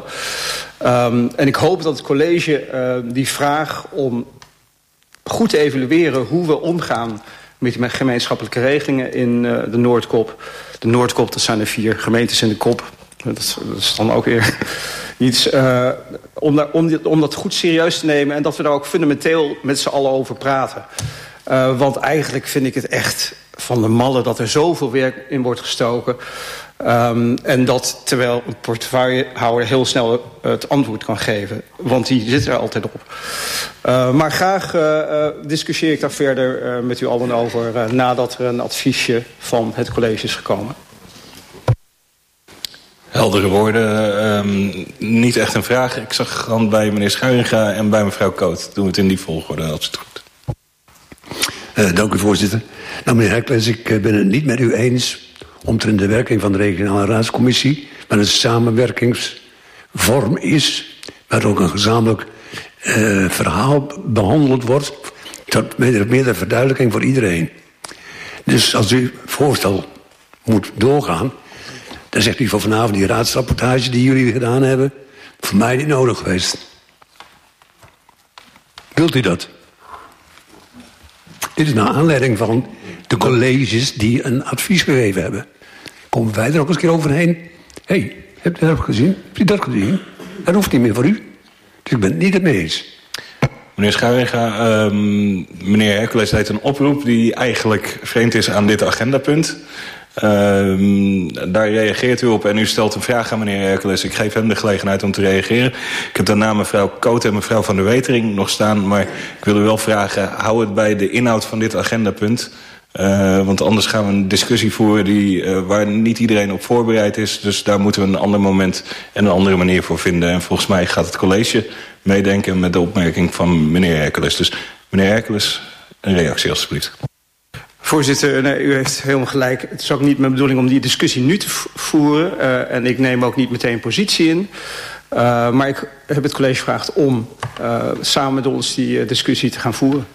Um, en ik hoop dat het college uh, die vraag om goed te evalueren hoe we omgaan met die gemeenschappelijke regelingen in uh, de Noordkop. De Noordkop, dat zijn de vier gemeentes in de kop. Dat is, dat is dan ook weer iets uh, om, daar, om, om dat goed serieus te nemen en dat we daar ook fundamenteel met z'n allen over praten. Uh, want eigenlijk vind ik het echt van de malle dat er zoveel werk in wordt gestoken. Um, en dat terwijl een portefeuillehouder heel snel het antwoord kan geven. Want die zit er altijd op. Uh, maar graag uh, uh, discussieer ik daar verder uh, met u allen over uh, nadat er een adviesje van het college is gekomen. Heldere woorden. Um, niet echt een vraag. Ik zag hand bij meneer Schuiringa en bij mevrouw Koot. Doen we het in die volgorde, als het goed. Uh, dank u, voorzitter. Nou, meneer Hercules, ik uh, ben het niet met u eens omtrent de werking van de regionale raadscommissie, maar een samenwerkingsvorm is, waar ook een gezamenlijk uh, verhaal behandeld wordt, tot meerdere verduidelijking voor iedereen. Dus als u voorstel moet doorgaan, dan zegt u van vanavond die raadsrapportage die jullie gedaan hebben, voor mij niet nodig geweest. Wilt u dat? Dit is naar aanleiding van de colleges die een advies gegeven hebben. Komen wij er ook eens een keer overheen? Hé, hey, heb je dat gezien? Heb je dat gezien? Dat hoeft niet meer voor u. Dus ik ben het niet het mee eens. Meneer Schuiringa, um, meneer Hercules deed een oproep die eigenlijk vreemd is aan dit agendapunt. Um, daar reageert u op en u stelt een vraag aan meneer Hercules. Ik geef hem de gelegenheid om te reageren. Ik heb daarna mevrouw Koot en mevrouw Van der Wetering nog staan, maar ik wil u wel vragen, hou het bij de inhoud van dit agendapunt. Uh, want anders gaan we een discussie voeren die, uh, waar niet iedereen op voorbereid is. Dus daar moeten we een ander moment en een andere manier voor vinden. En volgens mij gaat het college meedenken met de opmerking van meneer Hercules. Dus meneer Hercules, een reactie alstublieft. Voorzitter, nee, u heeft helemaal gelijk. Het is ook niet mijn bedoeling om die discussie nu te voeren. Uh, en ik neem ook niet meteen positie in. Uh, maar ik heb het college gevraagd om uh, samen met ons die uh, discussie te gaan voeren.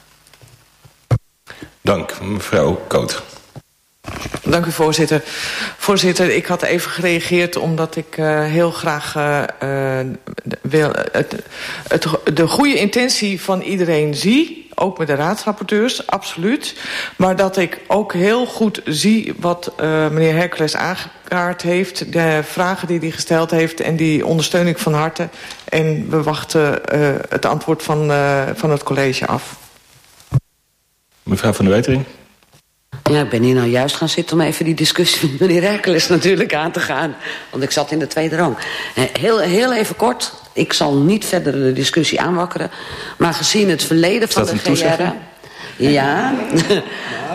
Dank, mevrouw Koot. Dank u, voorzitter. Voorzitter, ik had even gereageerd omdat ik uh, heel graag uh, uh, wil, het, het, de goede intentie van iedereen zie ook met de raadsrapporteurs, absoluut. Maar dat ik ook heel goed zie wat uh, meneer Hercules aangekaart heeft, de vragen die hij gesteld heeft, en die ondersteun ik van harte. En we wachten uh, het antwoord van, uh, van het college af. Mevrouw van der Wetering. Ja, ik ben hier nou juist gaan zitten om even die discussie met meneer Hercules natuurlijk aan te gaan. Want ik zat in de tweede rang. Heel, heel even kort. Ik zal niet verder de discussie aanwakkeren. Maar gezien het verleden van de G R A... Ja,